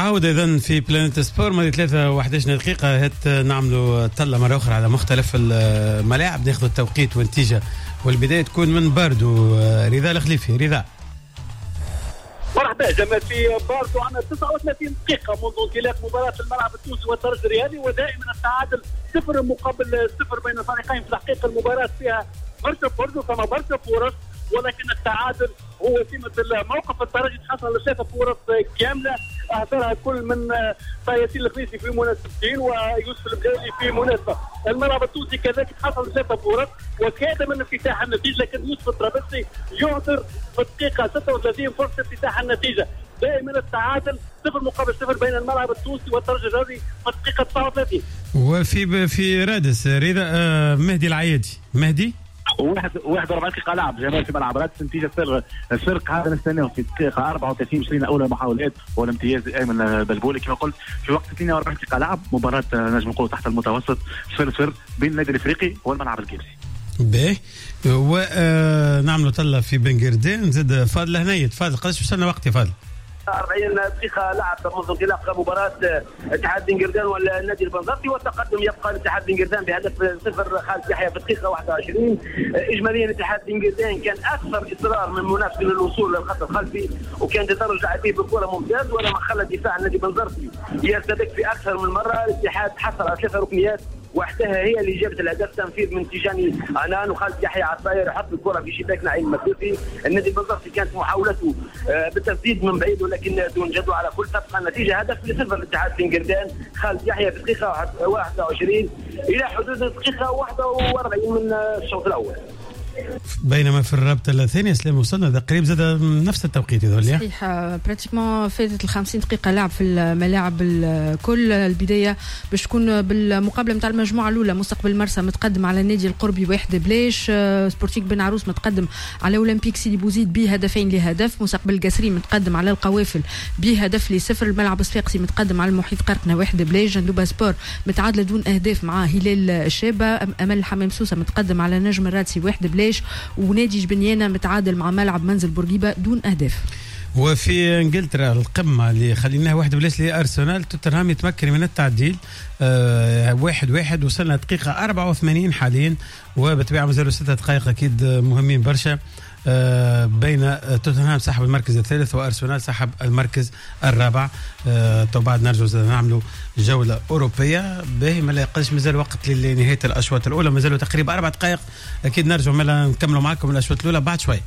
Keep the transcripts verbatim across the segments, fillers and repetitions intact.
عودة إذن في بلانيت سبور ماضي ثلاثة وأحد عشر دقيقة. هات نعملوا طلة مرة أخرى على مختلف الملاعب، ناخذ التوقيت والنتيجة والبداية تكون من باردو. رضا الخليفي. رضا مرحبا جمال. في باردو عندنا تسعة وثلاثين دقيقة منذ انطلاق مباراة الملعب التونسي والترجي الرياضي، ودائما التعادل صفر مقابل صفر بين الفريقين. في تحقيق المباراة فيها برشا فرص وفما برشا فرص، ولكن التعادل هو سمة الموقف. الترجي تحصل ثلاثة فرص كاملة أهدرها كل من ياسين الخليفي في مناسبتين ويوسف البلالي في مناسبة. الملعب التونسي كذلك تحصل ثلاثة فرص وكاد من افتتاح النتيجة، لكن يوسف الطرابلسي يعثر في الدقيقة ستة وثلاثين فرصة افتتاح النتيجة. دائما التعادل صفر مقابل صفر بين الملعب التونسي والترجي الرياضي في الدقيقة تسعة وثلاثين. وفي في رادس رضا آه مهدي العيادي. مهدي واحد واحد وربع دقيقة لعب جمال في ملعب رادس. نتيجة سر الفرق هذا نستناه في الدقيقة أربعة وثلاثين مشينا أولى محاولات والامتياز أيمن بلبولي كما قلت في وقت اثنين وأربعين دقيقة لعب. مباراة نجم نقول تحت المتوسط صفر صفر بين النادي الإفريقي والملعب الكيرسي. باهي ونعملوا طلة في بنغردين. زاد فاضل هنيت. فاضل قداش وصلنا وقت يا فاضل؟ أربعين دقيقة لعب منذ انطلاق مباراة اتحاد بنغردان والنادي البنزرتي، والتقدم يبقى لاتحاد بنغردان بهدف صفر. خالد يحيى في الدقيقة واحد وعشرين. إجماليا اتحاد بنغردان كان أكثر إصرار من منافس للوصول للخط الخلفي، وكان تدرج لاعبيه بالكرة ممتاز، ولما خلى دفاع النادي البنزرتي يرتبك في أكثر من مرة. الاتحاد حصل على ثلاثة ركنيات واحدها هي اللي جابت الهدف، تنفيذ من تيجاني عنان وخالد يحيى عصاير يحط الكره في شباك نعيم مكوثي. النادي البنزرتي كانت محاولته بالتسديد من بعيد ولكن دون جدوى. على كل تبقى النتيجه هدف لصفر لاتحاد بنغردان. خالد يحيى في الدقيقه واحد وعشرين الى حدود الدقيقه واحد وأربعين من الشوط الاول. بينما في الرابطه الثانيه سلام وصلنا تقريبا زاد نفس التوقيت هذول. صحيح براتيكمون فاتت ال خمسين دقيقه لعب في الملاعب الكل. البدايه باش تكون بالمقابله نتاع المجموعه الاولى. مستقبل مرسى متقدم على النادي القربي واحد بلاش. سبورتيك بن عروس متقدم على اولمبيك سيدي بوزيد بهدفين لهدف. مستقبل القاسري متقدم على القوافل بهدف لصفر. الملعب الصفاقسي متقدم على المحيط قرقنه واحد بلاش. جندوبه سبور متعادله دون اهداف مع هلال الشابه. امل حمام سوسه متقدم على نجم الرادسي واحد بلاش. ونادي جبنيانة متعادل مع ملعب منزل بورقيبة دون أهداف. وفي انجلترا القمة اللي خليناها واحد بلاش لأرسنال، توتنهام يتمكن من التعديل آه واحد واحد. وصلنا دقيقة أربعة وثمانين حاليا، وبالطبيعة مازالوا ستة دقائق أكيد مهمين برشا آه بين توتنهام صاحب المركز الثالث وأرسنال صاحب المركز الرابع. آه تو بعد نرجع نعملوا جولة أوروبية. باهي ما يقلش مازال وقت لنهاية الأشواط الأولى، مازالوا تقريبا أربع دقائق. أكيد نرجع مالا نكملوا معكم الأشواط الأولى بعد شوي.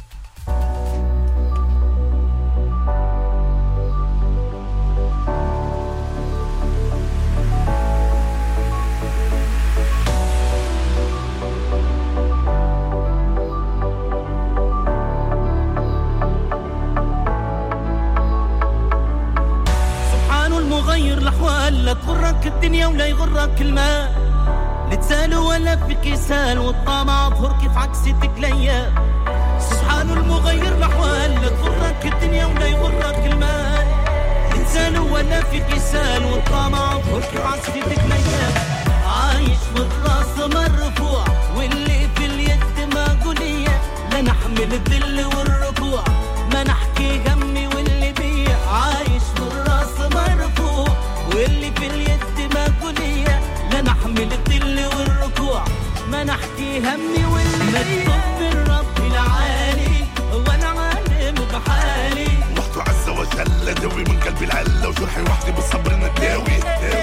لا تغرك الدنيا ولا يغرك المال، لتسال ولا في كسال والطمع ظهر كيف عكستك ليا. سبحان المغير الأحوال. لا تغرك الدنيا ولا يغرك المال، لتسال ولا في كسال والطمع ظهر كيف عكستك ليا. عايش بالراس مرفوع واللي في اليد مقولية، لا نحمل الذل والركوع ما نحكي همي واللي بيا. عايش بالراس مرفوع واللي في اليد مقولية، لا نحمل الذل والركوع ما نحكي همي واللي مكتوب من رب العالي. وانا عالم بحالي وحده عز وجل دوي من قلبي العلة وجرحي وحدي بالصبر نداوي.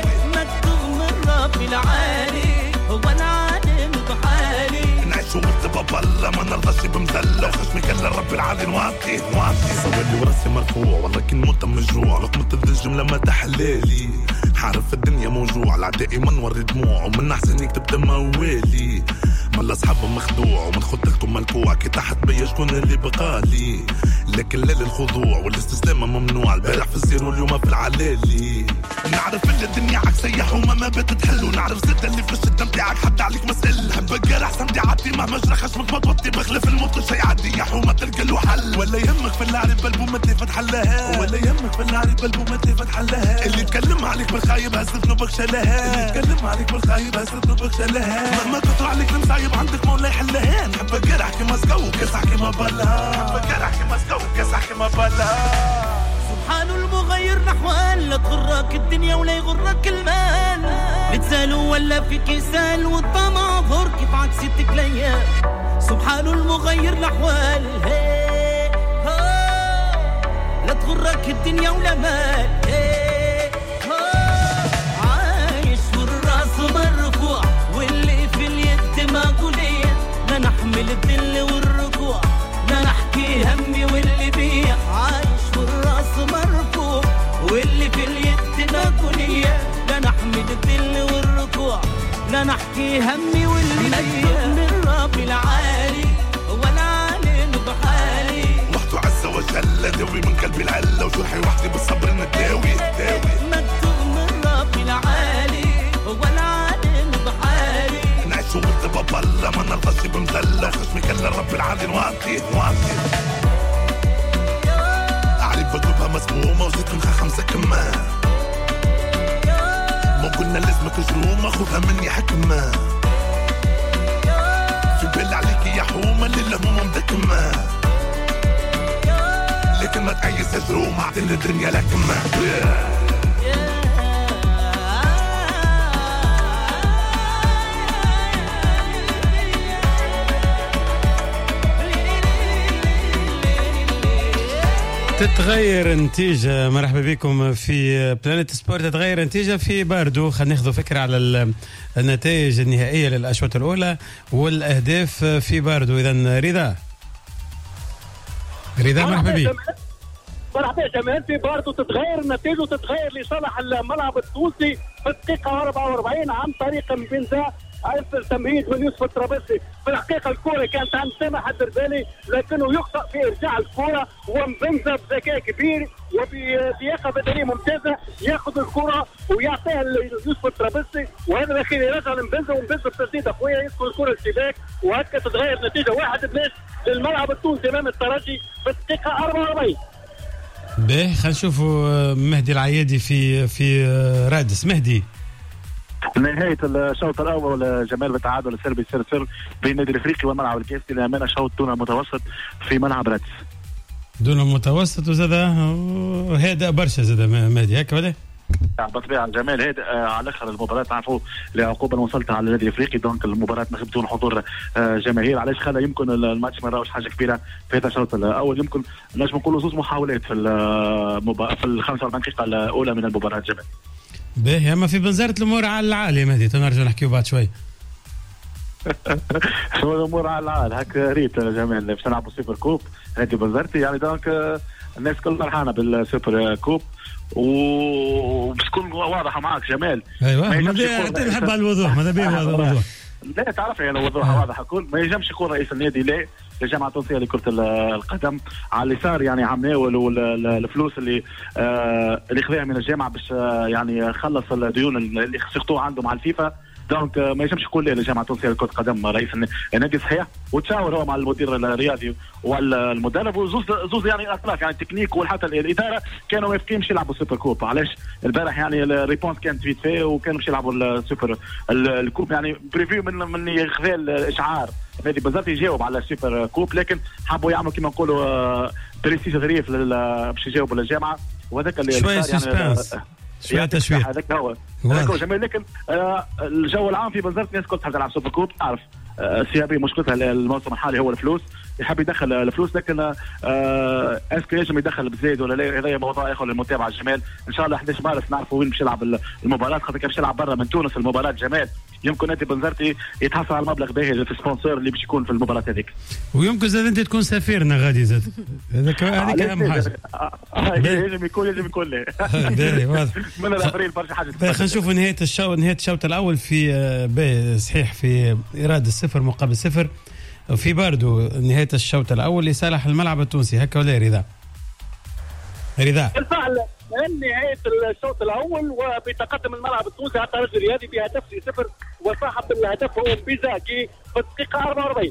مكتوب من رب العالي وانا عالم بحالي. نعيش ونرتبى بالله ما نرضاش بمذلة وخشمي كلا رب العالي نوعطي نوعطي. سوالي وراسي مرفوع والله كن موت مجروع. لقمة الجملة ما تحلالي حارف الدنيا موجوع. العدائي ما نوري دموع ومن أحسن يكتب دم موالي. مال أصحابه مخدوع ومن خدتكم ملكوع. كي تحت بيا شكون اللي بقالي، لكن لا للخضوع والاستسلام ممنوع. البارح في الزير واليوم في العلالي. نعرف ان الدنيا عكسية حومة ما بتتحل، ونعرف زد اللي في الشدة متاعك حتى عليك مسئل. حبك جارح سمدي عدي مهما جرى خشمك ما توطي بخلف الموت كل شي عدي يا حومة تلقى له حل. ولا يهمك في العرب البومة اللي فتح لها، ولا يهمك في العرب البومة اللي فتح لها. اللي يتكلم عليك بالخايب هز ذنوبك شلها، اللي يتكلم عليك بالخايب هز ذنوبك شلها. مهما كتر عليك المصايب عندك مولا يحلها. نحبك جارح كيما سكو كسح كيما بلا، نحبك جارح كيما سكو كسح كيما بلا. سبحان المغير المغير الأحوال، لا تغرك الدنيا ولا يغرك المال، لتسالوا ولا في كسال والطمع ظهر كيف عكستك ليا. سبحان المغير الأحوال، لا تغرك الدنيا ولا مال، عايش والراس مرفوع واللي في اليد معقولية، لا نحمل الذل والركوع لا نحكي همي واللي بيع، عايش والراس مرفوع واللي في اليد معقولية، لا نحمل الذل والركوع لا نحكي همي واللي بيع. من ربي العالي ولا علينا بحالي، وحده عز وجل داوي من قلبي العلة وجرحي وحدي بالصبر نداوي داوي. مكتوب من ربي العالي ولا علينا بحالي، نعيش وقلت بابا الله ما نرضاش بمذلة وخشمي كلا رب العالي نواطي نواطي. أعرف قلوبها مسمومة وزيت منها خمسة كمان، ما قلنا لازمك جرومة خذها مني حكمة، في بال عليك يا حومة اللي الهموم مدكمة، لكن ما تعيس جرومة عدل الدنيا لكن ما تتغير النتيجة. مرحبا بكم في بلانيت سبورت. تتغير النتيجة في باردو. خلينا ناخذ فكرة على النتائج النهائية للأشواط الأولى والأهداف في باردو. إذا رضا رضا مرحبا بك. مرحبا جمال. في باردو تتغير النتيجة وتتغير لصالح الملعب التونسي في الدقيقة أربعة وأربعين عن طريق بنزا أثر تمهيد من يوسف الطرابلسي. في الحقيقة الكرة كانت عند سامح الدربالي لكنه يخطئ في إرجاع الكرة، ومبنزا بذكاء كبير وبلياقة بدنية ممتازة ياخذ الكرة ويعطيها ليوسف الطرابلسي، وهذا الأخير يرجع لمبنزا ومبنزا بتسديد أخويا يدخل الكرة الشباك، وهكذا تتغير النتيجة واحد بلاش للملعب التونسي أمام الترجي في الدقيقة أربعة وأربعين. باهي خلينا نشوفوا مهدي العيادي في في رادس. مهدي، نهاية الشوط الأول جمال بالتعادل السلبي صفر صفر بين النادي الأفريقي والملعب الكاسي لأمانة شوط دون المتوسط في ملعب رادس. دون المتوسط وزاد هادئ برشا زاد مهدي هكا ولا؟ بالطبيعة جمال هادئ على الآخر. المباراة تعرفوا لعقوبة وصلت على النادي الأفريقي، دونك المباراة ما بدون حضور جماهير. علاش خلى يمكن الماتش ما راهوش حاجة كبيرة في هذا الشوط الأول. يمكن نجم نقولوا زوج محاولات في في ال خمسة وأربعين دقيقة الأولى من المباراة جمال. باهي اما في بنزرة الامور على العالي مهدي تنرجع نحكيو بعد شوي. شو الامور على العال هكا ريت جمال باش نلعبوا سوبر كوب هذه بنزرتي، يعني دونك الناس كل فرحانه بالسوبر كوب وباش تكون واضحه معك جمال. ايوه ما نحب الوضوح ماذا بيه هذا الوضوح. لا تعرف يعني الوضوح واضح يكون ما ينجمش يكون رئيس النادي لا للجامعه التونسيه لكره القدم على اللي صار، يعني عم ناول الفلوس اللي آه اللي خذاها من الجامعه باش آه يعني خلص الديون اللي سقطوها عندهم على الفيفا. دونك ما يجمش يقول لي الجامعه التونسيه لكره القدم رئيس النادي صحيح، وتشاور هو مع المدير الرياضي والمدرب وزوز زوز يعني اطراف يعني التكنيك وحتى الاداره كانوا موافقين باش يلعبوا السوبر كوب. علاش البارح يعني الريبونس كانت فيت في وكانوا باش يلعبوا السوبر الكوب، يعني بريفيو من من خذا الاشعار نادي بنزرتي يجاوب على السوبر كوب، لكن حبوا يعملوا كما نقولوا بريستيج غريف باش يجاوبوا للجامعه، وهذاك اللي شويه سسبانس يعني شويه تشويه. هذاك هو هذاك هو جميل. لكن آه الجو العام في بنزرت الناس كلها تحب تلعب سوبر كوب. تعرف آه السيابي مشكلتها الموسم الحالي هو الفلوس، يحب يدخل الفلوس، لكن آه اسكو ينجم يدخل بزيد ولا لا هذا موضوع اخر للمتابعه الجمال. ان شاء الله أحد عشر مارس نعرفوا وين باش يلعب المباراه، خاطر كان باش يلعب برا من تونس المباراه جمال. يمكن نادي بنزرتي يتحصل على المبلغ باهي في السبونسور اللي باش يكون في المباراه هذيك، ويمكن زاد انت تكون سفيرنا غادي زاد هذاك هذيك اهم حاجه. يجب يكون يجب يكون له من الابريل برشا حاجه. خلينا نشوفوا نهايه الشوط نهايه الشوط الاول في باهي صحيح في ايراد الصفر مقابل صفر في باردو. نهايه الشوط الاول لصالح الملعب التونسي هكا ولا رضا؟ رضا بالفعل نهاية الشوط الأول وبيتقدم الملعب التونسي على الترجي الرياضي بهدف صفر، وصاحب الهدف هو مبيزاكي في الدقيقة أربعة وأربعين.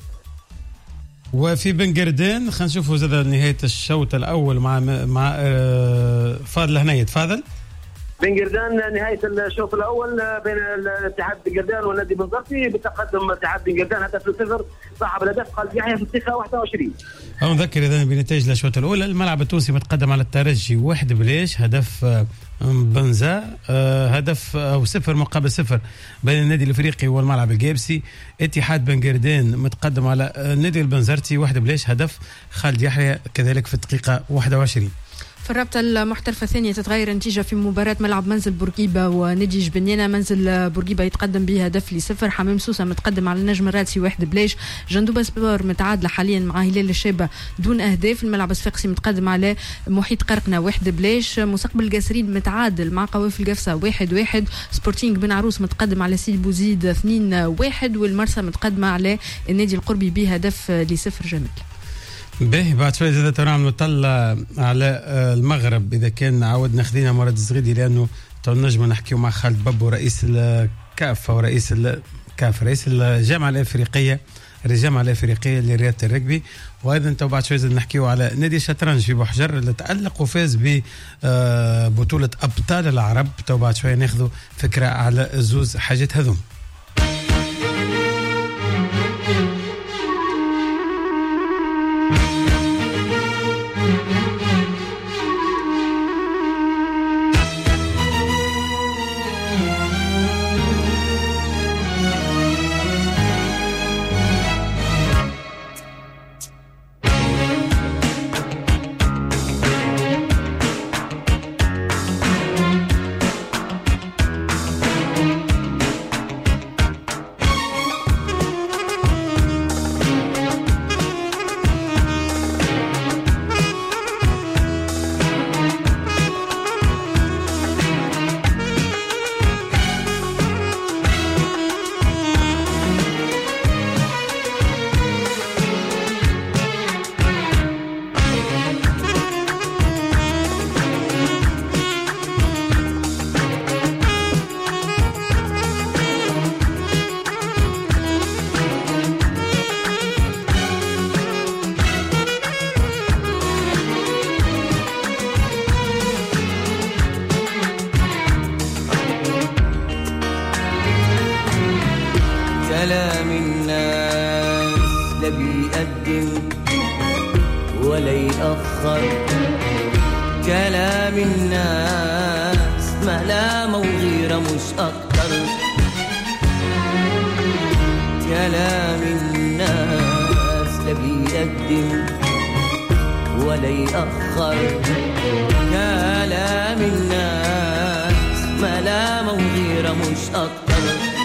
وفي بن قردان خلينا نشوفوا زاد نهاية الشوط الأول مع مع فاضل هنية. تفضل. بن قردان نهايه الشوط الاول بين الاتحاد بن قردان والنادي بنزرتي بتقدم الاتحاد بن قردان هدف لصفر. صاحب الهدف خالد يحيى في الدقيقه واحد وعشرين. نذكر اذا بنتائج الاشواط الاولى. الملعب التونسي متقدم على الترجي واحد بليش، هدف بنزا، هدف او صفر مقابل صفر بين النادي الافريقي والملعب الجابسي. اتحاد بن قردان متقدم على النادي البنزرتي واحد بليش، هدف خالد يحيى كذلك في الدقيقه واحد وعشرين. في الرابطة المحترفة الثانية تتغير النتيجة في مباراة ملعب منزل بورقيبة ونادي جبنينة. منزل بورقيبة يتقدم بهدف لصفر. حمام سوسة متقدم على النجم الراسي واحد بلاش. جندوبة سبور متعادلة حاليا مع هلال الشابة دون أهداف. الملعب الصفاقسي متقدم على محيط قرقنة واحد بلاش. مستقبل القاسرين متعادل مع قوافل قفصة واحد واحد. سبورتينغ بن عروس متقدم على سيدي بوزيد اثنين واحد. والمرسى متقدمة على النادي القربي بهدف لصفر. جميل. باهي بعد شوي زاد ترى نطلع على المغرب اذا كان عاودنا خدينا مراد الزغيدي، لانه تو نجم نحكيو مع خالد بابو رئيس الكاف ورئيس الكاف رئيس الجامعه الافريقيه الجامعه الافريقيه لرياضه الرجبي. وايضا تو بعد شوي زاد نحكيو على نادي الشطرنج في بوحجر اللي تالق وفاز ببطوله ابطال العرب. تو بعد شوي ناخذوا فكره على زوز حاجات هذوم. كلام الناس لا بيقدم ولا يأخر. كلام الناس ملامة وغيرة مش أكتر. كلام الناس لا بيقدم ولا يأخر. كلام الناس ملامة وغيرة مش أكتر.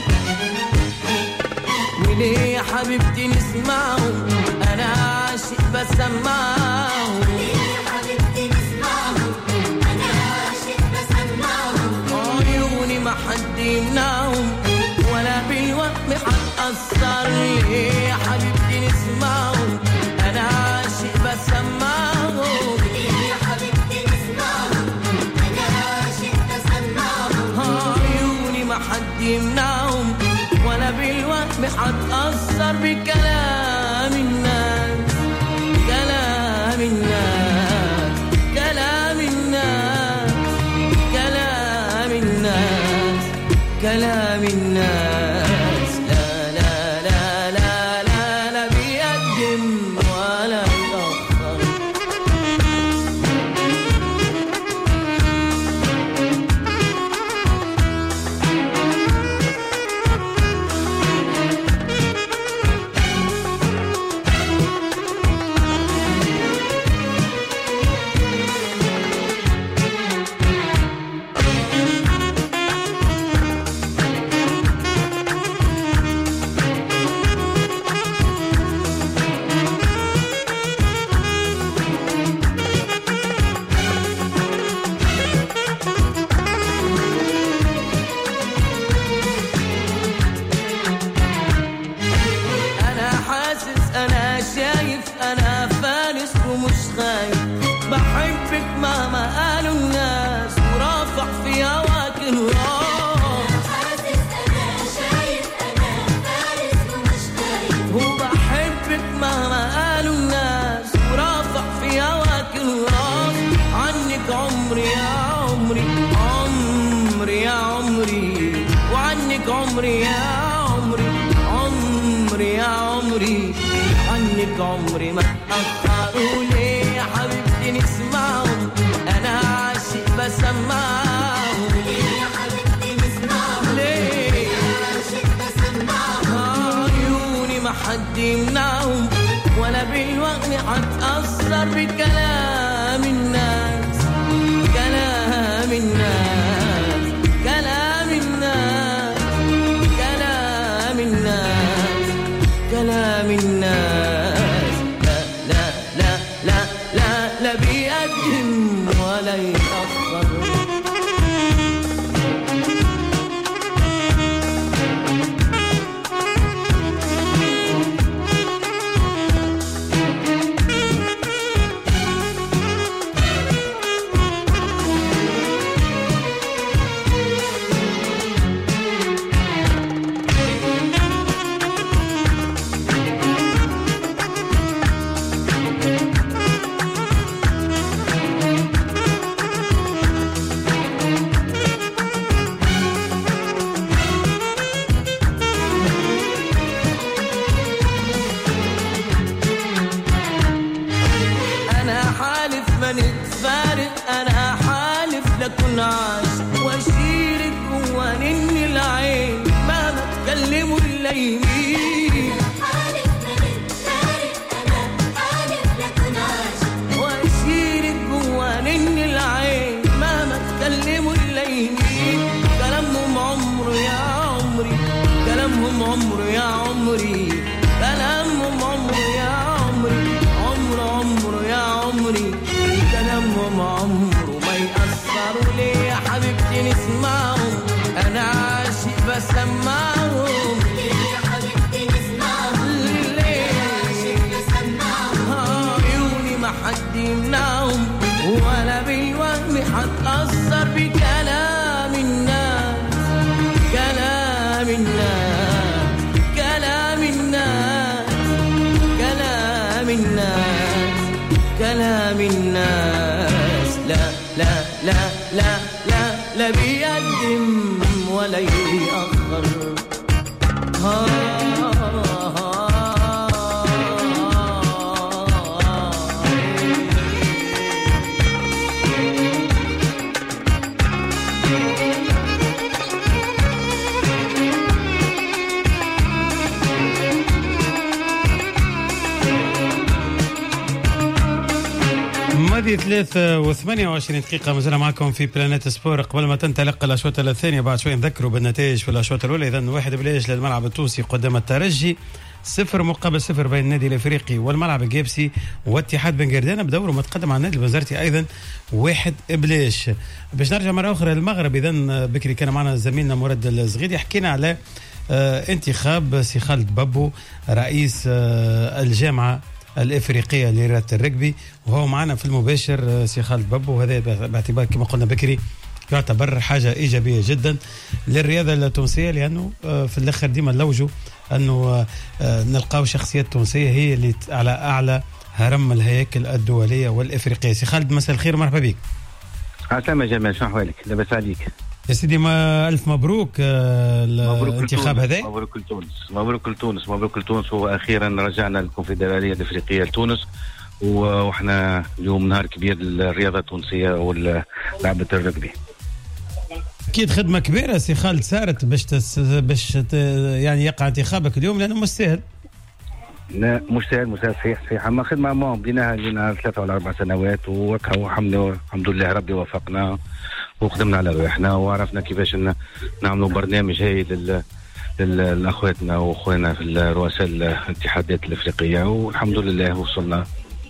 وليه يا حبيبتي نسمعه أنا عاشق بسمعه. وليه يا حبيبتي نسمعه أنا عاشق بسمعه. عيوني ما حد يمنعهم ولا بالوهم حتأثر. ليه يا حبيبتي نسمعه أنا عاشق بسمعه. وليه يا حبيبتي نسمعه أنا عاشق بسمعه. عيوني ما حد يمنعهم ولا بالوهم حتأثر بكلام الناس. كلام الناس كلام الناس كلام الناس كلام الناس. لا لا لا لا لا لا بيقدم ولا يأخر. بحبك مهما قالوا الناس ورافع في هواك الراس. حاسس أنا شايف أنا فارس ومش خايف. وبحبك مهما قالوا الناس ورافع في هواك الراس. عنك عمري يا عمري عمري عمري يا عمري عمري يا عمري عنك عمري ما تأخروا ليه يا حبيبتي نسمعهم أنا عاشق بسمعهم ليه يا حبيبتي نسمعهم ليه عاشق بسمعهم عيوني ما حد يمنعهم ولا بالوقت هتأثر بكلام الناس كلام الناس كلام الناس كلام الناس كلام الناس لا لا لا لا لا لا بيقدم ولا يتأخر لكن عاش واشيلك جوا نني العين مهما تكلموا الليمين حالف من التاريخ انا حالف لكن عاش واشيلك جوا نني العين مهما تكلموا الليمين كلامهم عمره يا عمري كلامهم عمره يا عمري كلامهم عمره يا عمري عمره عمره يا عمري كلامهم عمره ما يأثروا ليه يا حبيبتي نسمعهم أنا عاشق بسمعهم ليه يا حبيبتي نسمعهم ليه عاشق بسمعهم عيوني ما حد يمنعهم ولا بالوهم هتأثر بكلام الناس كلام الناس كلام الناس كلام الناس كلام الناس لا لا لا لا لا لا بيقدم ولا يأخر ماضي ثلاثة وثمانية وعشرين دقيقة مازلنا معكم في بلانيت سبور. قبل ما تنطلق الأشواط الثانية بعد شوي نذكروا بالنتائج في الأشواط الأولى. إذن واحد بلاش للملعب التونسي قدام الترجي، صفر مقابل صفر بين النادي الافريقي والملعب الجابسي واتحاد بن قردانه بدوره متقدم على النادي البنزرتي ايضا واحد بلاش. باش نرجع مره اخرى للمغرب، اذا بكري كان معنا زميلنا مراد الزغيدي حكينا على اه انتخاب سي خالد بابو رئيس اه الجامعه الافريقيه لرياضه الرجبي، وهو معنا في المباشر سي خالد بابو، وهذا باعتبار كما قلنا بكري يعتبر حاجه ايجابيه جدا للرياضه التونسيه، لانه في الاخر ديما نلوجوا انه نلقاو شخصيات تونسيه هي اللي على اعلى هرم الهياكل الدوليه والافريقيه. سي خالد مساء الخير ومرحبا بك. عسلامة جمال، شنو احوالك؟ لاباس عليك يا سيدي؟ ما الف مبروك الانتخاب هذا. مبروك لتونس، مبروك لتونس، مبروك لتونس، واخيرا رجعنا الكونفدراليه الافريقيه لتونس، واحنا اليوم نهار كبير للرياضه التونسيه ولعبه الرجبي. اكيد خدمه كبيره سي خالد صارت باش تس باش ت... يعني يقع انتخابك اليوم، لانه مش سهل. لا مش سهل، مش سهل، صحيح صحيح. اما خدمه ما بديناها لنا ثلاثة ولا أربع سنوات، وهكا الحمد لله ربي وفقنا وخدمنا على روحنا وعرفنا كيفاش نعملوا برنامج هايل للاخواتنا واخواننا في رؤساء الاتحادات الافريقيه، والحمد لله وصلنا.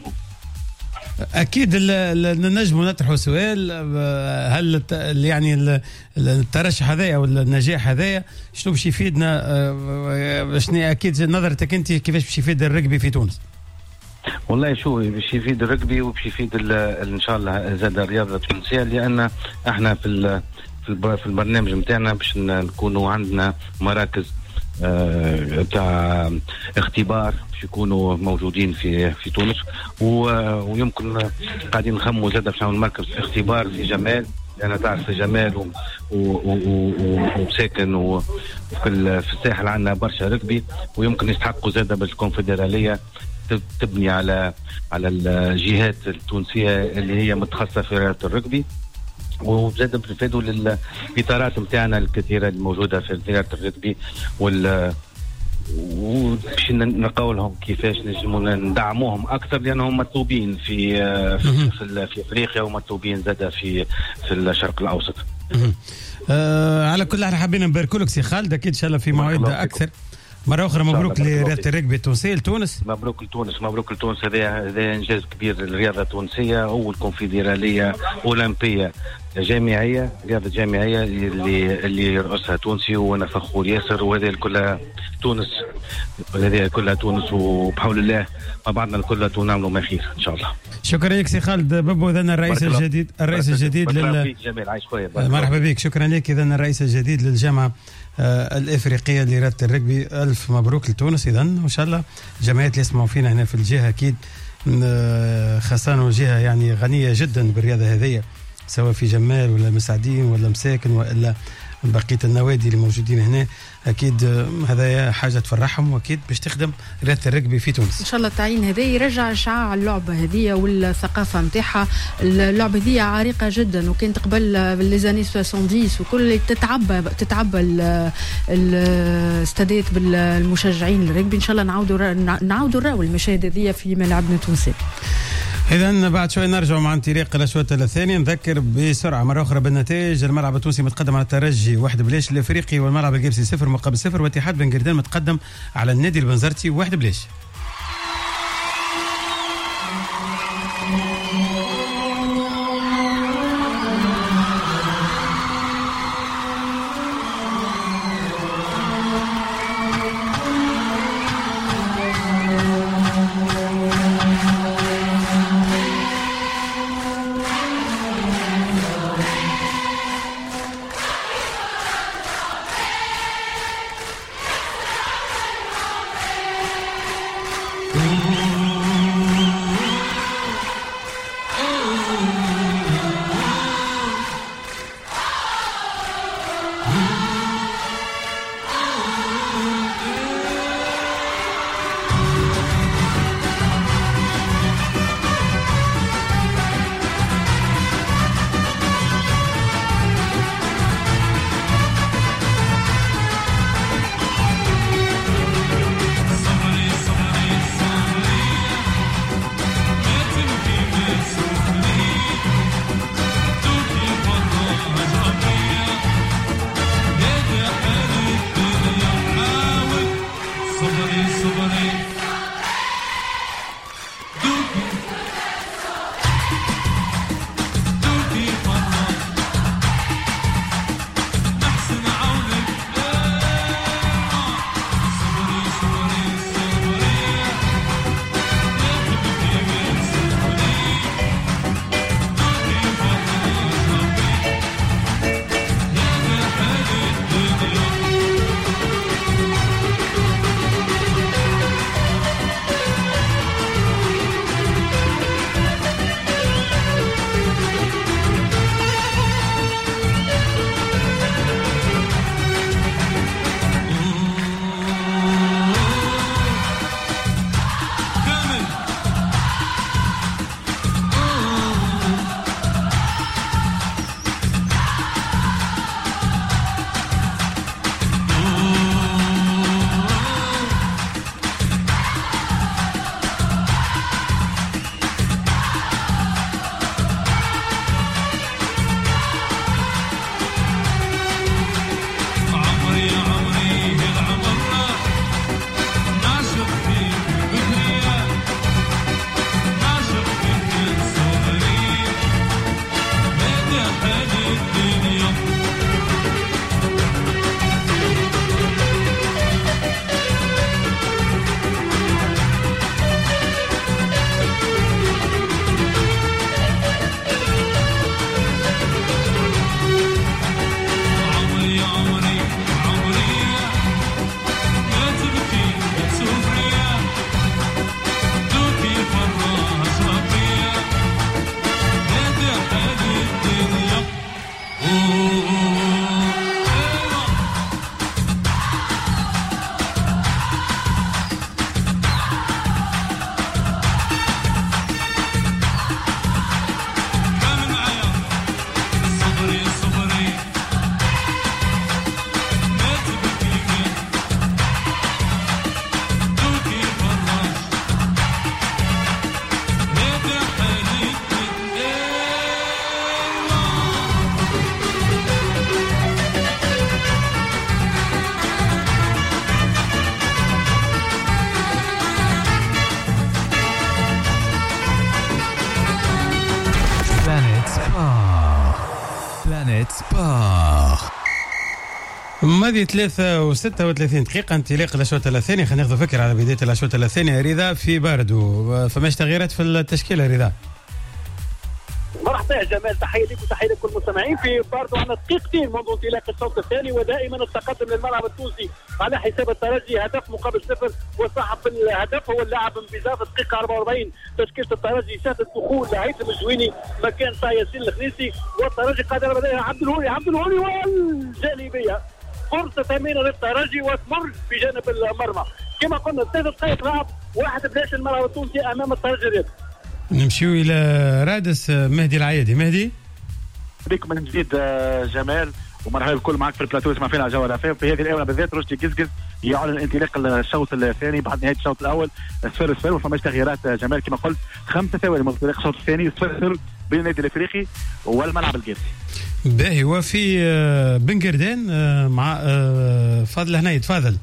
اكيد نجم نطرحوا سؤال، هل يعني الترشح هذايا او النجاح هذايا شنو باش يفيدنا؟ شنو اكيد نظرتك انت كيفاش باش يفيد الرجبي في تونس؟ والله شو باش يفيد الرجبي وباش يفيد ان شاء الله زاد الرياضه التونسيه، لان احنا في في البرنامج نتاعنا باش نكونوا عندنا مراكز تاع آه اختبار باش يكونوا موجودين في في تونس، ويمكن قاعدين نخموا زاد باش نعمل مركز اختبار في جمال لأن تعرف جمال و- و- و- و- وساكن وفي ال- في الساحل عندنا برشا ركبي، ويمكن يستحقوا زادة بالكونفدرالية تب- تبني على على الجهات التونسية اللي هي متخصصة في رياضة الركبي، وزاد بنفادوا للإطارات متاعنا الكثيرة الموجودة في رياضة الركبي وال وباش نلقاو لهم كيفاش نجموا ندعموهم اكثر، لانهم مطلوبين في في, في, في افريقيا ومطلوبين زاده في في الشرق الاوسط. آه على كل حال حابين نبارك لك سي خالد، اكيد ان شاء الله في مواعيد اكثر. مرة أخرى مبروك لرياضة الركبي التونسية لتونس. مبروك لتونس، مبروك لتونس. هذا هذا إنجاز كبير للرياضة التونسية، أول كونفدرالية أولمبية جامعية، رياضة جامعية اللي اللي يرأسها تونسي، وأنا فخور ياسر. وهذه كلها تونس، هذه كلها تونس، وبحول الله مع بعضنا الكل نعملوا ما خير إن شاء الله. شكرا لك سي خالد بابو، إذن الرئيس الجديد الرئيس الجديد لل مرحبا بك. شكرا لك. إذن الرئيس الجديد للجامعة آه الإفريقية لرياضة الركبي، ألف مبروك لتونس. إذن وإن شاء الله جمعيات اللي يسمعوا فينا هنا في الجهة أكيد آه خاصة جهة يعني غنية جدا بالرياضة هذه، سواء في جمال ولا مساعدين ولا مساكن ولا بقية النوادي اللي موجودين هنا، أكيد هذا حاجة تفرحهم، وأكيد باش تخدم رياضة الركبي في تونس. إن شاء الله التعيين هذا يرجع شعاع اللعبة هذه والثقافة متاعها. اللعبة هذه عريقة جدا، وكانت قبل بالليزاني سبعين وكل تتعبى تتعبى الاستادات بالمشجعين الركبي. إن شاء الله نعودوا نعودوا نراو المشاهد هذه في ملاعبنا التونسية. إذن بعد شوي نرجع مع انطلاق الأشواط الثانية. نذكر بسرعة مرة أخرى بالنتائج. الملعب التونسي متقدم على الترجي واحد بلاش الأفريقي، والملعب القبسي صفر مقابل صفر، واتحاد بن قردان متقدم على النادي البنزرتي واحد بلاش. Planet Sport. Planet Sport. ماضي ثلاثة وستة وثلاثين دقيقة انطلاق الأشواط الثانية. خلينا ناخذ فكرة على بداية الأشواط الثانية. رضا في باردو، فماش تغييرات في التشكيلة رضا؟ مرحبا يا جمال، تحية لك وتحية لكل المستمعين. في باردو عندنا دقيقتين منذ انطلاق الشوط الثاني، ودائما التقدم للملعب التونسي على حساب الترجي، هدف مقابل صفر، وصاحب الهدف هو اللاعب بزاف. دقيقة أربعة وأربعين تشكيلة الترجي شافت دخول هيثم الجويني مكان ياسين الخنيسي، والترجي قادر بداية عبد الهوني عبد الهوني والجانبية، فرصة ثمينة للترجي وتمر في جانب المرمى. كما قلنا ثلاث دقائق لعب، واحد بلاش الملعب التونسي أمام الترجي الرياضي. نمشيو الى رادس مهدي العيادي. مهدي بكم من جديد جمال، ومرحبا الكل معك في البلاتو. اسمع فينا جوله في هذه الاونه بالذات. رشدي قزقز يعلن انطلاق الشوط الثاني بعد نهايه الشوط الاول. صفر صفر وفماش تغييرات جمال كما قلت. خمسة ثواني من انطلاق الشوط الثاني، صفر صفر بين النادي الافريقي والملعب القيسي. باهي. وفي بن قردان مع فاضل هنا تفضل.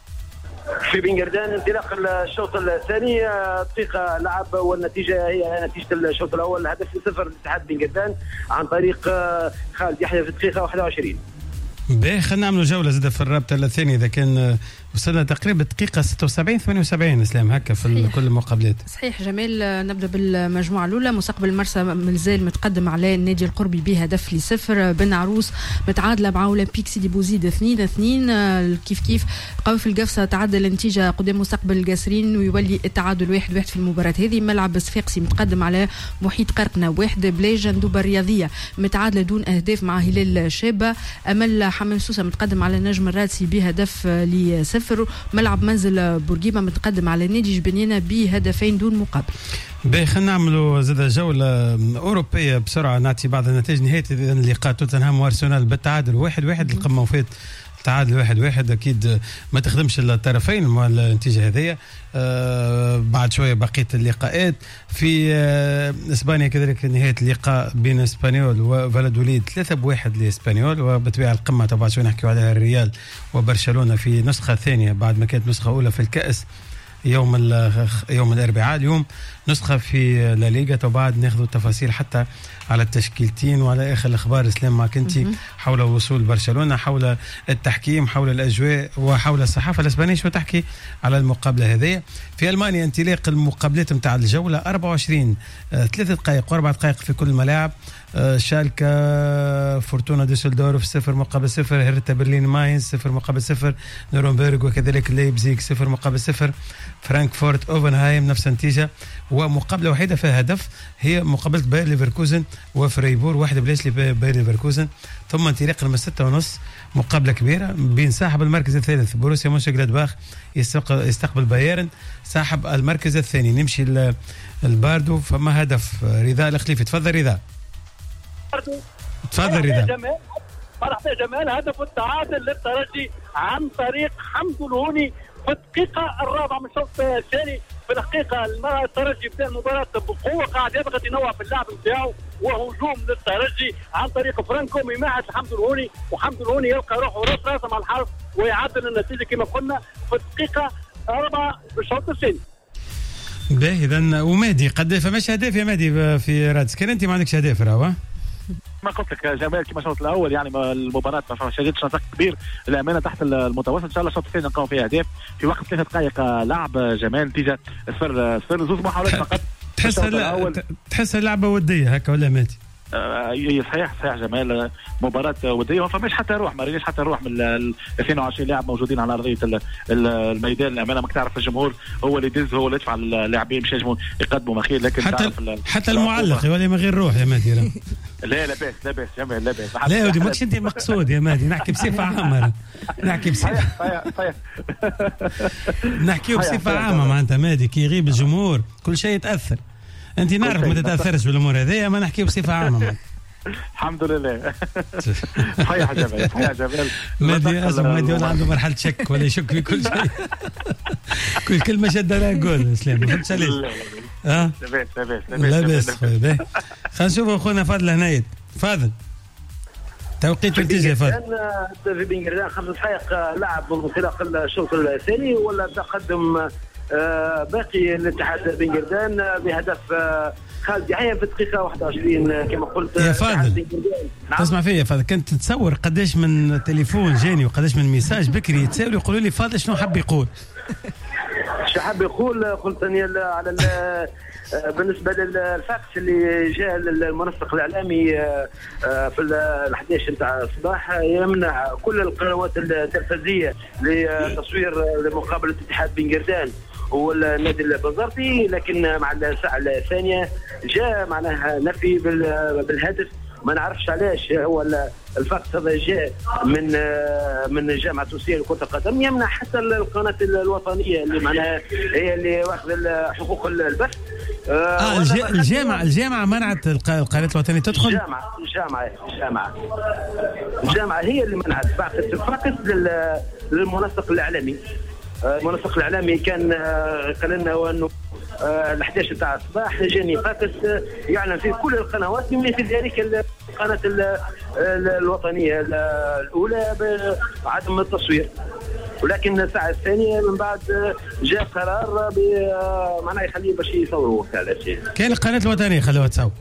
في بن قردان انطلاق الشوط الثاني، دقيقة لعب والنتيجة هي نتيجة الشوط الأول، هدف صفر لاتحاد بن قردان عن طريق خالد يحيى في الدقيقة واحد وعشرين. باهي خلينا نعملوا جولة زادة في الرابطة الثاني. إذا كان وصلنا تقريبا دقيقة ستة وسبعين ثمانية وسبعين اسلام هكا في كل المقابلات. صحيح جمال. نبدا بالمجموعه الاولى. مستقبل مرسى مازال متقدم على النادي القربي بهدف لصفر. بن عروس متعادله مع اولمبيك سيدي بوزيد اثنين اثنين. كيف كيف قوي في القفصه تعادل النتيجه قدام مستقبل القاسرين، ويولي التعادل واحد واحد في المباراه هذه. ملعب الصفاقسي متقدم على محيط قرقنه واحد. بلاج ندوبه الرياضيه متعادله دون اهداف مع هلال شابه. امل حمام سوسه متقدم على النجم الرادسي بهدف لصفر. ملعب منزل بورقيبه متقدم على نادي جبنينه بهدفين دون مقابل. باهي خلينا نعملوا زاد جوله اوروبيه بسرعه، نعطي بعض النتائج. نهايه اللقاء توتنهام وارسنال بالتعادل واحد واحد. القمه وفات تعادل واحد واحد. اكيد ما تخدمش الطرفين مع النتيجه هذه. آه بعد شويه بقيه اللقاءات في آه اسبانيا كذلك. نهايه اللقاء بين اسبانيول وفالادوليد ثلاثة بواحد لاسبانيول. وبطبيعه القمه طبعا شو نحكيو عليها الريال وبرشلونه في نسخه ثانيه بعد ما كانت نسخه اولى في الكاس يوم يوم الاربعاء. اليوم نسخه في لا ليغا. وبعد ناخذ التفاصيل حتى على التشكيلتين وعلى اخر الاخبار اسلام معك انت حول وصول برشلونه، حول التحكيم، حول الاجواء، وحول الصحافه الاسبانيه شو تحكي على المقابله هذه. في المانيا انطلاق المقابلات نتاع الجوله أربعة وعشرين، ثلاث دقائق واربع دقائق في كل الملاعب. شالكا فورتونا دوسلدورف صفر مقابل صفر. هيرتا برلين ماينز صفر مقابل صفر. نورنبرغ وكذلك ليبزيغ صفر مقابل صفر. فرانكفورت اوفنهايم نفس النتيجه. ومقابله وحيده فيها هدف هي مقابله باير ليفركوزن وفريبور واحد بلاش لباير ليفركوزن. ثم انطلاق لما ستة ونص مقابله كبيره بين صاحب المركز الثالث بروسيا مونشنجلادباخ يستقبل بايرن صاحب المركز الثاني. نمشي الباردو فما هدف. رضا الخليفي تفضل. رضا تفضل. رضا مرحبا يا جمال. هدف التعادل للترجي عن طريق حمد الهوني في الدقيقة الرابعة من الشوط الثاني. في الحقيقة الترجي بدا المباراة بقوة، قاعد يبغى ينوع في اللعب نتاعو، وهجوم للترجي عن طريق فرانكو ميماعة حمد الهوني، وحمد الهوني يلقى روحه راس راسه مع الحرس ويعدل النتيجة كما قلنا في الدقيقة أربعة بالشوط الثاني. باهي اذا. ومهدي قد فماش هدف يا مهدي في رادس؟ كان انت ما عندكش هدف راهو؟ ما قلت لك جمال كما الشوط الاول يعني المباراه ما شهدتش نتاق كبير الامانه تحت المتوسط. ان شاء الله الشوط الثاني نلقاو فيه اهداف في وقت ثلاث دقائق لعب. جمال نتيجه صفر صفر. زوج محاولات فقط. تحسها تحسها لعبه وديه هكا ولا ماتي؟ آه صحيح صحيح جمال. مباراة ودية، ما فماش حتى روح، ما ريناش حتى روح من ال اثنين وعشرين لاعب موجودين على أرضية الميدان. الأمانة ما تعرف الجمهور هو اللي يدز، هو اللي يدفع اللاعبين باش يجموا يقدموا مخير. لكن حتى حتى المعلق يولي من غير روح يا مهدي. لا لا باس لا باس جمال لا باس. لا ودي ماكش انت مقصود يا مهدي، نحكي بصفة عامة. نحكي بصفة نحكي بصفة عامة معناتها مهدي كي يغيب الجمهور كل شيء يتأثر. انت نعرف ما تتاثرش بالامور هذه، ما نحكي بصفه عامه. الحمد لله. صحيح جمال صحيح جمال. مادي اسف مادي ولا عنده مرحله شك ولا يشك في كل شيء. كل كلمه شد لها جول اسلام ما فهمتش علاش. اه لاباس لاباس لاباس خويا. خلينا نشوفوا اخونا فاضل هنايد. فاضل توقيت تركيزي فاضل. في بن قردان خمس دقائق لعب من انطلاق الشوط الثاني ولا تقدم باقي الاتحاد بن قردان بهدف خالد يحيى في دقيقه واحد وعشرين كما قلت. يا فاضل نعم. تسمع فيا فاضل، كنت تتصور قداش من تليفون جاني وقداش من ميساج بكري يتساولوا يقولوا لي فاضل شنو حب يقول. شو حاب يقول؟ قلت اني على بالنسبه للفاكس اللي جاء المنسق الاعلامي في ال احد عشر نتاع الصباح يمنع كل القنوات التلفزيونيه لتصوير مقابله اتحاد بن قردان والنادي البنزرتي، لكن مع الساعه الثانيه جاء معناها نفي بالهدف، ما نعرفش علاش. هو الفاكس هذا جاء من من الجامعه التونسيه لكره القدم يمنع حتى القناه الوطنيه اللي معناها هي اللي واخذه حقوق البث. اه الجامعه الجامعه منعت القناه الوطنيه تدخل. الجامعه الجامعه الجامعه الجامعه هي اللي منعت، بعثت الفاكس للمنسق الاعلامي. المنسق الاعلامي كان قال لنا انه ال احد عشر تاع الصباح جاني فاكس يعلن في كل القنوات بما في ذلك القناه الوطنيه الاولى بعدم التصوير، ولكن الساعه الثانيه من بعد جاء قرار معناه يخليه باش يصوروا وقتها على شيء. كاين القناه الوطنيه خلوها تصور.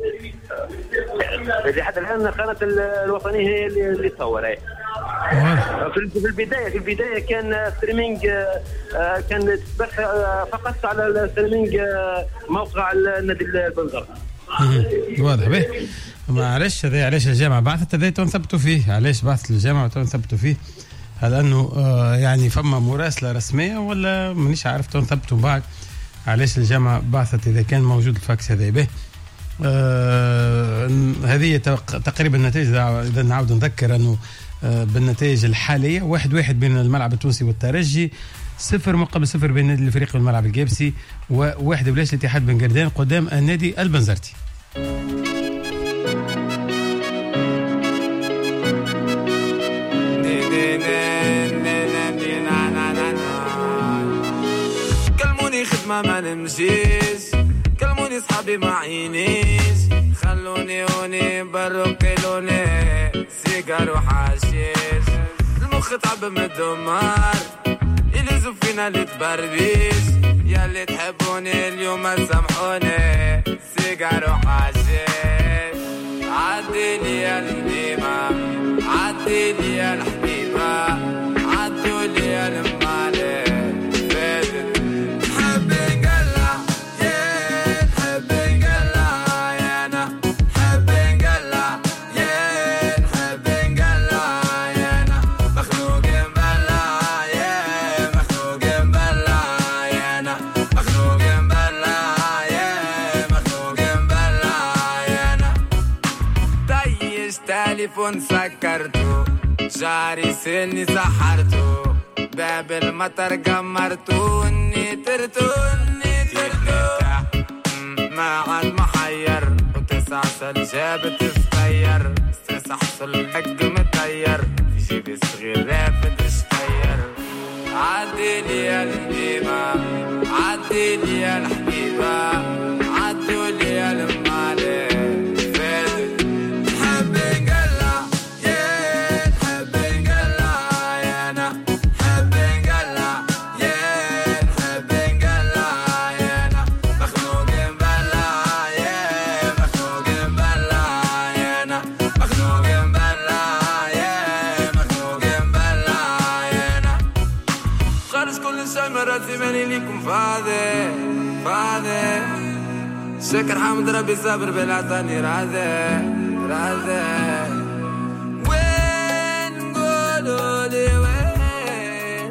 لحد الان القناه الوطنيه هي اللي تصور. في البدايه في البدايه كان ستريمينج كان تبث فقط على الستريمينج موقع النادي البنزرتي. واضح به. معلش هذا علاش الجامعه بعثت هذا تنثبتوا فيه، علاش بعثت الجامعه وتنثبتوا فيه؟ هل انه آه يعني فما مراسله رسميه ولا مانيش عارف تنثبتوا بعد علاش الجامعه بعثت اذا كان موجود الفاكس هذا به؟ آه هذه تقريبا النتائج. اذا نعاود نذكر انه آه بالنتائج الحاليه واحد واحد بين الملعب التونسي والترجي، صفر مقابل صفر بين النادي الفريق والملعب الجابسي، وواحد بلاش الاتحاد بن قردان قدام النادي البنزرتي. كلموني خدمة ما نمشيش، كلموني صحابي ما عينيش، خلوني هوني بروكلوني سيجار وحشيش، المخ تعب من الدمار يلزم فينا اللي تبربيش، يا اللي تحبوني اليوم سامحوني سيجار وحشيش. عديلي يا النديمة عديلي يا الحبيبة عدولي يا المالي فاتت حبي نقلع يا حبي نقلع يا أنا حبي نقلع يا حبي نقلع يا أنا مخلوق مبلع يا مخلوق مبلع يا أنا مخلوق مبلع يا مخلوق مبلع يا أنا. طيش تليفون سكرته جاري سني سحرته باب المطر قمرته اني ترتو اني ترتو ما عاد محير وتسع سلجاب تستير سترس حصل الحق متير في جيبي صغير رافد اشتير. عديلي يا النديمة عديلي يا الحبيبة عدولي يا المالي ماني ليكم فاضي فاضي شكر حمد ربي صابر بالعطاني راضي راضي. وين قولوا لي وين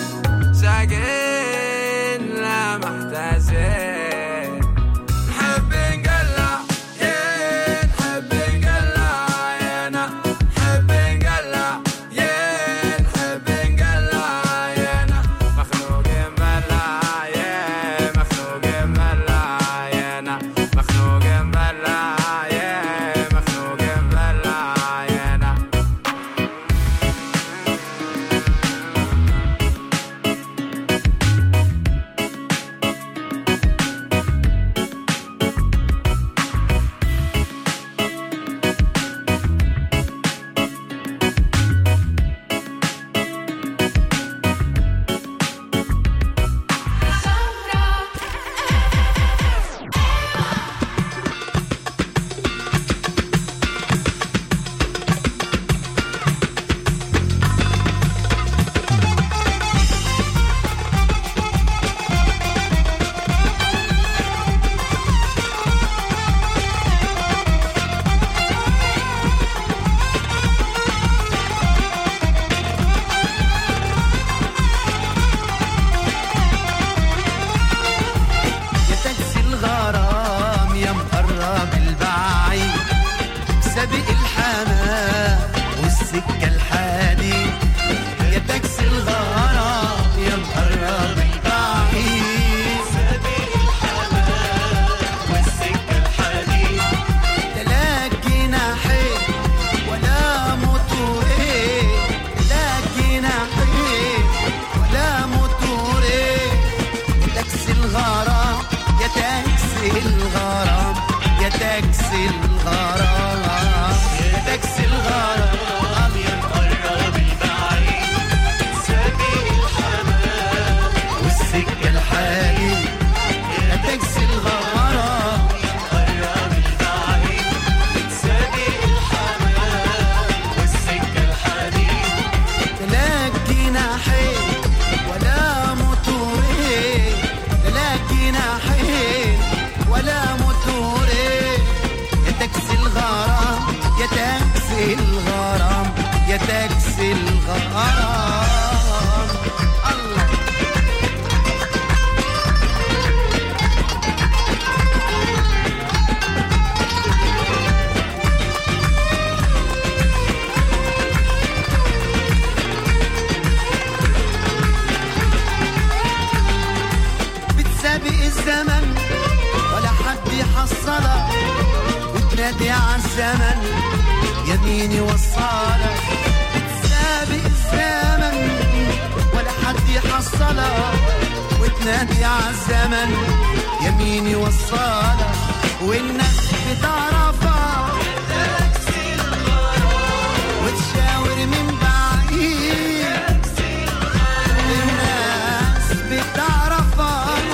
شاقين لا محتاجين نحب نقلع يا نحب نقلع يا أنا نحب نقلع يا نحب نقلع يا أنا مخلوق مبلع يا مخلوق مبلع يا أنا مخلوق مبلع يا مخلوق مبلع سابق الحمام والسكة الحديد يا تاكسي الغرام يا مقرب البعيد سابق الحمام والسكة الحديد لا جناحين ولا موتورين لا جناحين ولا موتورين يا تاكسي الغرام يا تاكسي الغرام يا تاكسي الغرام يا تاكسي الغرام يا مقرب البعيد سابق الحمام والسكة الحديد يا تاكسي الغرام يا مقرب البعيد سابق الحمام والسكة الحديد لا جناحين ولا موتورين لا جناحين ولا موتورين يا تاكسي الغرام يا تاكسي الغرام يا تاكسي الغرام الله بتسابق الزمن ولا حد يحصلك وتنادي عالزمن يميني وصالك بتسابق الزمن ولا حد يحصلك وتنادي عالزمن يميني وصالك والناس بتعرفك وتشاور من بعيد الناس بتعرفك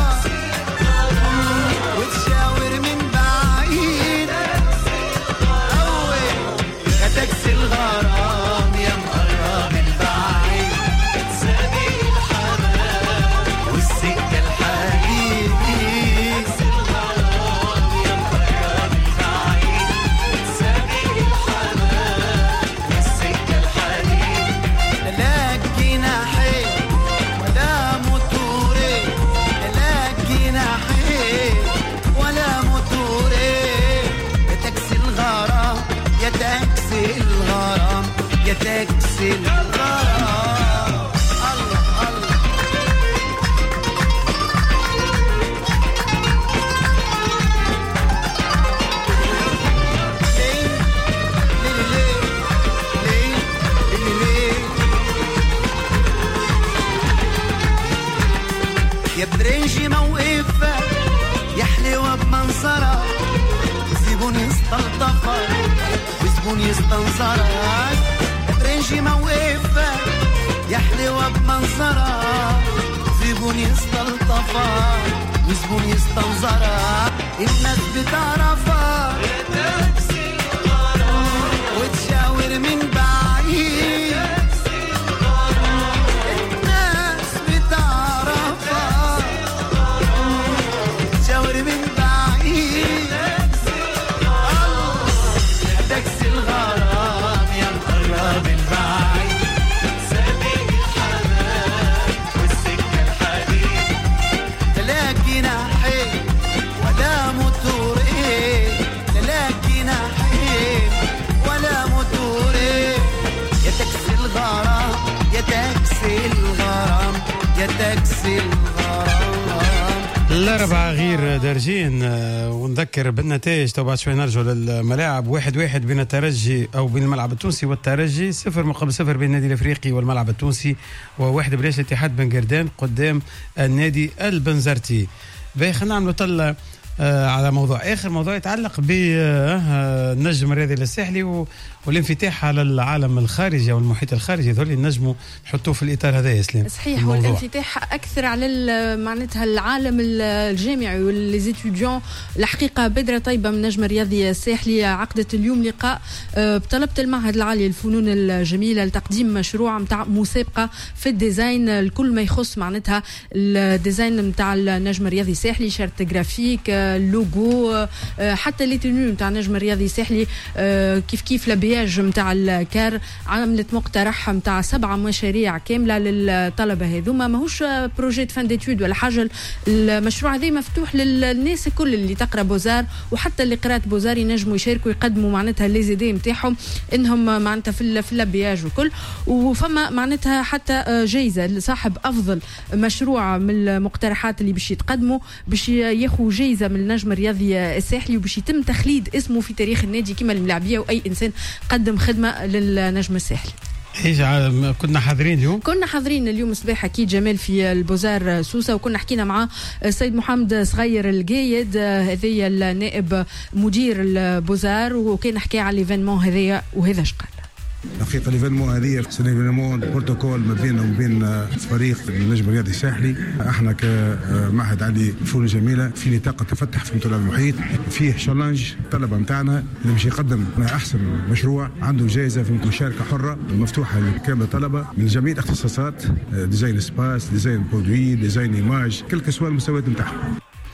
وتشاور من بعيد أول يا تاكسي الغرام يا مقرب البعيد سابق الحمام والسكة الحديد الغرام يا مقرب البعيد سابق الحمام والسكة الحديد لا جناحين ولا موتورين لا جناحين ولا موتورين يا تاكسي الغرام يا تاكسي الغرام يا تاكسي الغرام الله الله ليه ليه ليه ليه ليه يا برنجي موقفك يا حلوة بمنظرك زبون يستلطفك وزبون يستنظرك يا برنجي موقفك يا حلوة بمنظرك زبون يستلطفك وزبون يستنظرك الناس بتعرفك يا تاكسي الغرام وتشاور من بعيد الناس بتعرفك تشاور من بعيد تاكسي الغرام يا مقرب البعيد سابق الحمام والسكة الحديد لا جناحين ولا موتورين لا جناحين ولا موتورين يا تاكسي الغرام يا تاكسي الغرام يا تاكسي الغرام الأربعة غير دارجين. آه، ونذكر بالنتائج تو بعد شوي نرجعوا للملاعب. واحد واحد بين الترجي أو بين الملعب التونسي والترجي، صفر مقابل صفر بين النادي الأفريقي والملعب التونسي، وواحد بلاش الاتحاد بن قردان قدام النادي البنزرتي. باهي خلينا نعملوا طلة آه على موضوع آخر، موضوع يتعلق بالنجم الرياضي الساحلي والانفتاح على العالم الخارجي او المحيط الخارجي. ذول النجموا نحطوه في الاطار هذا يا سلام. صحيح، والانفتاح اكثر على معناتها العالم الجامعي والليزيتيديون. الحقيقه بدره طيبه من النجم الرياضي الساحلي عقدت اليوم لقاء بطلبه المعهد العالي للفنون الجميله لتقديم مشروع نتاع مسابقه في الديزاين، الكل ما يخص معناتها الديزاين نتاع النجم الرياضي الساحلي، شارت جرافيك، اللوجو حتى لي تونو نتاع النجم الرياضي الساحلي كيف كيف لابياج نتاع الكار عملت مقترح نتاع سبعه مشاريع كامله للطلبه هذوما. ماهوش بروجي فان ديتود ولا حاجه، المشروع هذا مفتوح للناس الكل اللي تقرا بوزار وحتى اللي قرات بوزار ينجموا يشاركوا يقدموا معناتها لي زيدي نتاعهم انهم معناتها في في اللابياج وكل. وفما معناتها حتى جايزه لصاحب افضل مشروع من المقترحات اللي باش يتقدموا باش ياخذوا جايزه من النجم الرياضي الساحلي وباش يتم تخليد اسمه في تاريخ النادي كما الملاعبيه واي انسان قدم خدمه للنجم الساحلي. ايش كنا حاضرين اليوم؟ كنا حاضرين اليوم صباح اكيد جمال في البوزار سوسه، وكنا حكينا مع السيد محمد صغير القايد هذايا النائب مدير البوزار، وكان حكى على الايفينمون هذايا وهذا اش قال. حقيقة الايفينمون هذه سيفينمون بروتوكول ما بيننا وبين فريق النجم الرياضي الساحلي. احنا كمعهد علي فنون جميلة في نطاق تفتح في امتلاء المحيط، فيه شالنج الطلبة نتاعنا اللي باش يقدم احسن مشروع عنده جائزة في مشاركة حرة مفتوحة لكامل الطلبة من جميع الاختصاصات، ديزاين سباس، ديزاين برودوي، ديزاين ايماج، كل كسوة المستويات نتاعهم.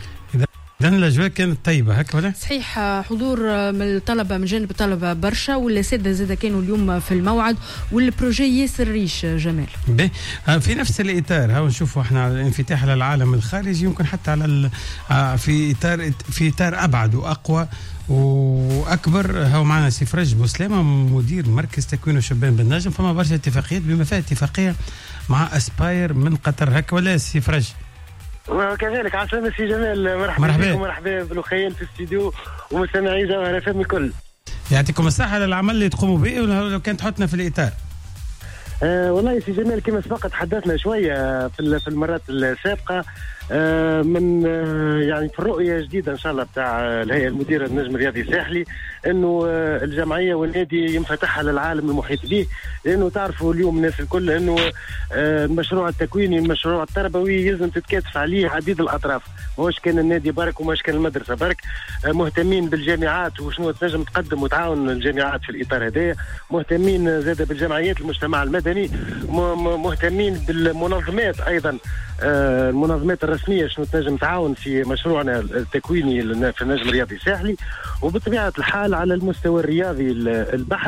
إذن الأجواء كانت طيبة هكا ولا؟ صحيح، حضور من الطلبة من جانب الطلبة برشا، والأساتذة زاد كانوا اليوم في الموعد، والبروجي ياسر ريش جمال. به في نفس الإطار ها نشوفوا احنا على الانفتاح على العالم الخارجي، يمكن حتى على في إطار في إطار أبعد وأقوى واكبر. هو معنا سي فرج بوسلامه مدير مركز تكوين الشبان بالنجم. فما برشا اتفاقيات بما فيها اتفاقيه مع اسباير من قطر هكا ولا سي فرج؟ وكذلك عسلامة سي جمال، مرحبا, مرحبا بكم، مرحبا بالخيال في الاستديو ومستمعي جوهر فم الكل. يعطيكم الصحة على العمل اللي تقوموا به، ولو كان تحطنا في الإطار. آه والله سي جمال كما سبق تحدثنا شوية في في المرات السابقة آه من آه يعني في الرؤية جديدة إن شاء الله بتاع الهيئة المديرة النجم الرياضي الساحلي، إنه آه الجمعية والنادي ينفتحها للعالم المحيط به، لأنه تعرفوا اليوم الناس الكل إنه آه المشروع التكويني المشروع التربوي يلزم تتكاتف عليه عديد الأطراف، ماهوش كان النادي برك وماهوش كان المدرسة برك. آه مهتمين بالجامعات وشنو تنجم تقدم وتعاون الجامعات في الإطار هذا، مهتمين زاد بالجمعيات المجتمع المدني، مهتمين بالمنظمات أيضا، آه المنظمات الرسمية شنو تنجم تعاون في مشروعنا التكويني في النجم الرياضي الساحلي. وبطبيعة الحال على المستوى الرياضي البحث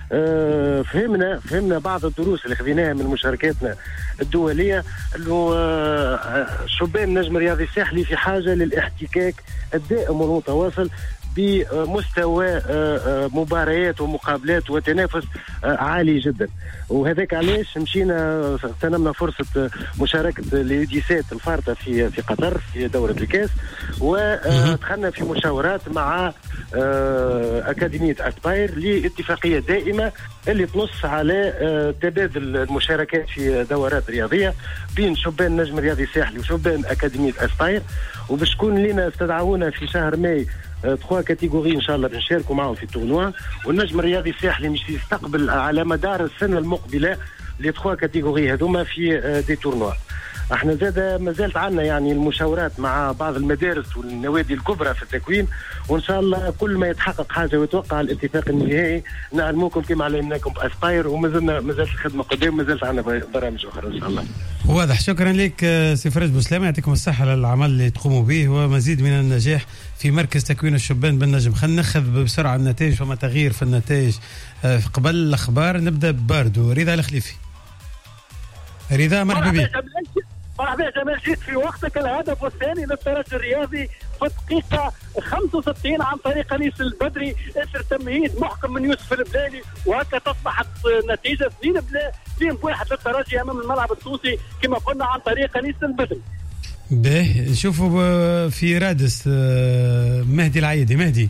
آه فهمنا فهمنا بعض الدروس اللي خذيناها من مشاركاتنا الدولية، انه آه شبان النجم الرياضي الساحلي في حاجة للاحتكاك الدائم والمتواصل بمستوى مباريات ومقابلات وتنافس عالي جدا. وهذاك علاش مشينا اغتنمنا فرصة مشاركة اليوديسات الفارطة في في قطر في دورة الكاس، ودخلنا في مشاورات مع أكاديمية أسباير لاتفاقية دائمة اللي تنص على تبادل المشاركات في دورات رياضية بين شبان النجم الرياضي الساحلي وشبان أكاديمية أسباير. وباش تكون لنا استدعونا في شهر ماي تخوا كاتيجوري ان شاء الله بنشاركوا معهم في التورنوا، والنجم الرياضي الساحلي مش يستقبل على مدار السنه المقبله لي تخوا كاتيجوري هذوما في دي تورنوا. احنا زاد ما زالت عندنا يعني المشاورات مع بعض المدارس والنوادي الكبرى في التكوين، وان شاء الله كل ما يتحقق حاجه ويتوقع الاتفاق النهائي نعلموكم كما علمناكم باسباير، وما زلنا ما زالت الخدمه قدام، ما زالت عندنا برامج اخرى ان شاء الله. واضح. شكرا لك سي فرج بوسلامه، يعطيكم الصحه على العمل اللي تقوموا به ومزيد من النجاح في مركز تكوين الشبان بالنجم. خلينا ناخذ بسرعه النتائج وما تغيير في النتائج. قبل الاخبار نبدا بباردو. رضا الخليفي. رضا مرحبا بك. مرحبا جمال، جيت في وقتك. الهدف الثاني للترجي الرياضي في الدقيقة خمسة وستين عن طريق أنيس البدري، اثر تمهيد محكم من يوسف البلالي، وهكا تصبحت نتيجة اثنين بواحد للترجي أمام الملعب التونسي كما قلنا عن طريق أنيس البدري. به نشوفوا في رادس مهدي العيدي. مهدي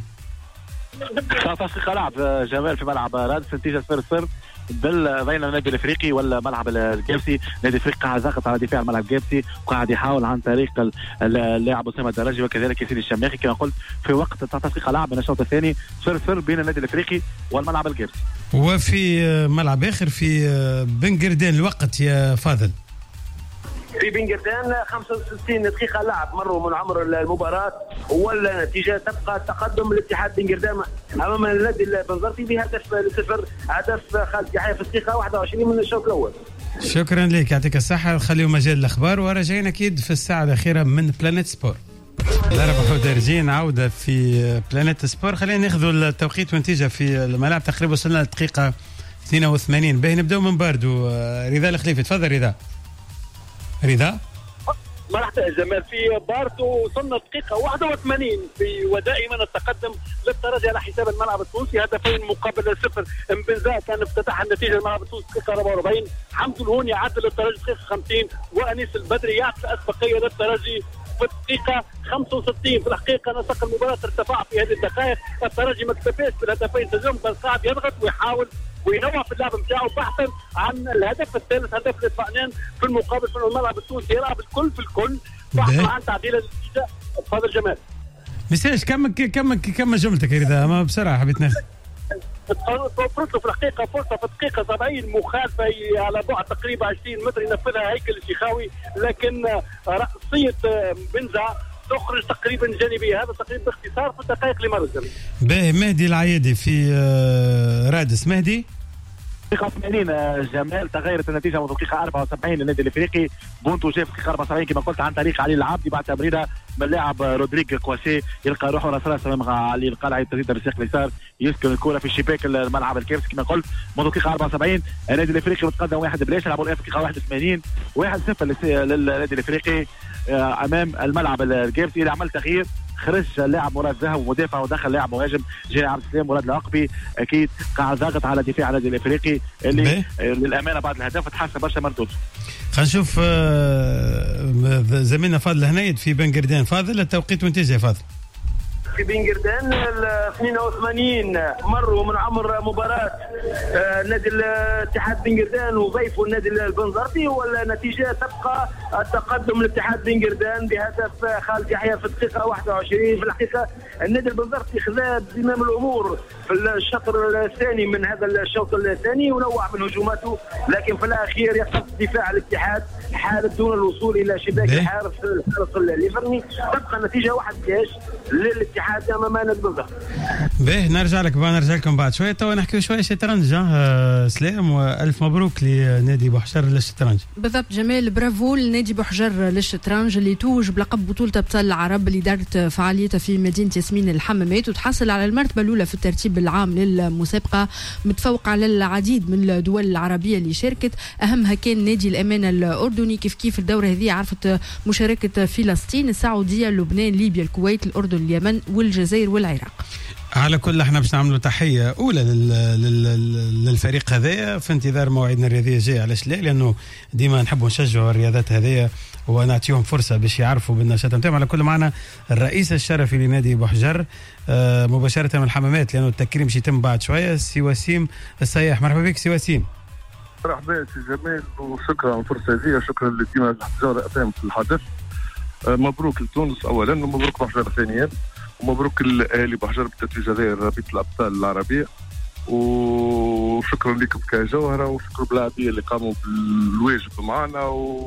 دقيقة لعب جمال في ملعب رادس، نتيجة صفر صفر بين النادي الافريقي والملعب الجابسي. النادي الافريقي قاعد ضاغط على دفاع الملعب الجابسي، وقاعد يحاول عن طريق اللاعب اسامه الدراجي وكذلك ياسين الشماخي كما قلت في وقت تسعة دقائق لعب من الشوط الثاني صفر صفر بين النادي الافريقي والملعب الجابسي. وفي ملعب اخر في بن قردان الوقت يا فاضل. في بن قردان خمسة وستين دقيقة لعب مروا من عمر المباراة، والنتيجة تبقى تقدم الاتحاد بن قردان أمام النادي البنزرتي بهدف لصفر، هدف خالد يحيى في الدقيقة واحد وعشرين من الشوط الأول. شكرا لك، يعطيك الصحة. خليوا مجال الأخبار وراجعين أكيد في الساعة الأخيرة من بلانيت سبور. الأربعة ودارجين عودة في بلانيت سبور. خلينا ناخذ التوقيت والنتيجة في الملعب. تقريبا وصلنا للدقيقة اثنين وثمانين. باهي نبداو من باردو. رضا الخليفي تفضل. رضا رضا ما راح جمال في باردو وصلنا دقيقة واحد وثمانين في ودائما التقدم للترجي على حساب الملعب التونسي. هدفين مقابل صفر. مبنزا كان افتتح النتيجة الملعب التونسي دقيقة أربعة وأربعين. حمد الهوني يعدل للترجي دقيقة خمسين. وأنيس البدري يعطي الأسبقية للترجي في الدقيقة خمسة وستين. في الحقيقة نسق المباراة ارتفع في هذه الدقائق. الترجي ما اكتفاش بالهدفين تجرم بل قاعد يضغط ويحاول وينوع في اللعب نتاعو بحثا عن الهدف الثالث هدف الاطمئنان في المقابل في الملعب التونسي. يلعب الكل في الكل بحثا عن تعديل النتيجة. تفضل جمال. مساج كم كم كم جملتك يا رضا؟ ما بصراحة حبيت ناخذ توفرت له في الحقيقة فرصة في الدقيقة سبعين مخالفة على بعد تقريبا عشرين متر ينفذها هيكل الشيخاوي لكن رأسية بنزا تخرج تقريبا جانبية. هذا تقريبا باختصار في الدقائق اللي مرت. باهي مهدي العيادي في رادس. مهدي دقيقة ثمانين جمال تغيرت النتيجة من دقيقة أربعة وسبعين للنادي الافريقي. بونتو جاء في دقيقة أربعة وسبعين كما قلت عن طريق علي العبدي بعد تمريرة من اللاعب رودريغ كواسي يلقى روحه راس راس امام علي القلعي تزيد الرساق اليسار يسكن الكرة في شباك الملعب الكامس كما قلت من دقيقة أربعة وسبعين. النادي الافريقي متقدم واحد بلاش. لعبوا الان في دقيقة واحد وثمانين واحد صفر للنادي الافريقي امام الملعب الكامسي اللي عمل تغيير. خرج لاعب مراد ذهب مدافع ودخل لاعب مهاجم جاي عبد السلام مراد العقبي. اكيد قاعد ضاغط على دفاع النادي الافريقي اللي للامانه بعد الهدف تحسن برشا مردود. خلينا نشوف زميلنا فاضل هنيد في بن قردان. فاضل التوقيت والنتيجه. فاضل في بن قردان اثنين وثمانين مروا من عمر مباراة نادي الاتحاد بن قردان وضيفوا النادي البنزرتي والنتيجة تبقى التقدم للاتحاد بن قردان بهدف خالد يحيى في الدقيقة واحد وعشرين. في الحقيقة النادي البنزرتي خذا زمام الأمور في الشطر الثاني من هذا الشوط الثاني ونوع من هجوماته لكن في الأخير يقف دفاع الاتحاد حالة دون الوصول إلى شباك الحارس الحارس الليفرني. تبقى النتيجة واحد كاش للاتحاد امام نادي البنزرتي. باهي نرجع لك بقى نرجع لكم بعد شويه. تو نحكيو شويه شطرنج. آه سلام والف مبروك لنادي بوحجر للشطرنج. بالضبط جمال. برافو لنادي بوحجر للشطرنج اللي توج بلقب بطوله ابطال العرب اللي دارت فعاليتها في مدينه ياسمين الحمامات وتحصل على المرتبه الاولى في الترتيب العام للمسابقه متفوق على العديد من الدول العربيه اللي شاركت. اهمها كان نادي الامانه الاردني. كيف كيف الدوره هذه عرفت مشاركه فلسطين السعوديه لبنان ليبيا الكويت الاردن اليمن والجزائر والعراق. على كل احنا باش نعملوا تحيه اولى لل... لل... للفريق هذايا في انتظار موعدنا الرياضيه الجاي. علاش لا؟ لانه ديما نحبوا نشجعوا الرياضات هذايا ونعطيهم فرصه باش يعرفوا بالنشاط نتاعهم. على كل معنا الرئيس الشرفي لنادي بوحجر آه مباشره من الحمامات لانه التكريم باش يتم بعد شويه. سي وسيم السياح. مرحبا بك سي وسيم. مرحبا سي جمال وشكرا على الفرصه هذه. شكرا لديما الحجاره اثام في الحدث. آه مبروك لتونس اولا ومبروك بوحجر ثانيا ومبروك الاهالي بوحجر بالتتويج هذا رابطه الابطال العربيه وشكرا لكم كجوهره وشكرا باللاعبيه اللي قاموا بالواجب معنا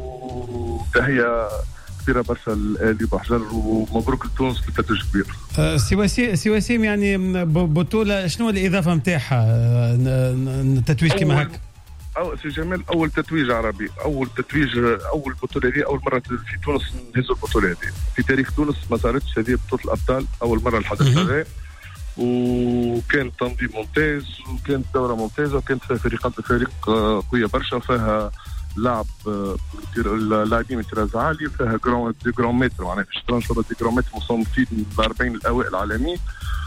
وتحيه كبيره برشا للاهالي بوحجر ومبروك لتونس بالتتويج الكبير. أه سي وسيم سي وسيم يعني بطوله شنو الاضافه نتاعها التتويج كما هكا؟ أو سي جمال اول تتويج عربي اول تتويج اول بطوله هذه اول مره في تونس نهزوا البطوله هذه في تاريخ تونس ما صارتش هذه بطوله الابطال اول مره الحدث هذا وكان تنظيم ممتاز وكانت دوره ممتازه وكانت فيها فريقات فريق قويه برشا وفيها لعب اللاعبين من طراز عالي وفيها جرام دي جرام متر معناها في الشطرنج فيها دي جرام متر مصنفين من الأربعين الاوائل العالميين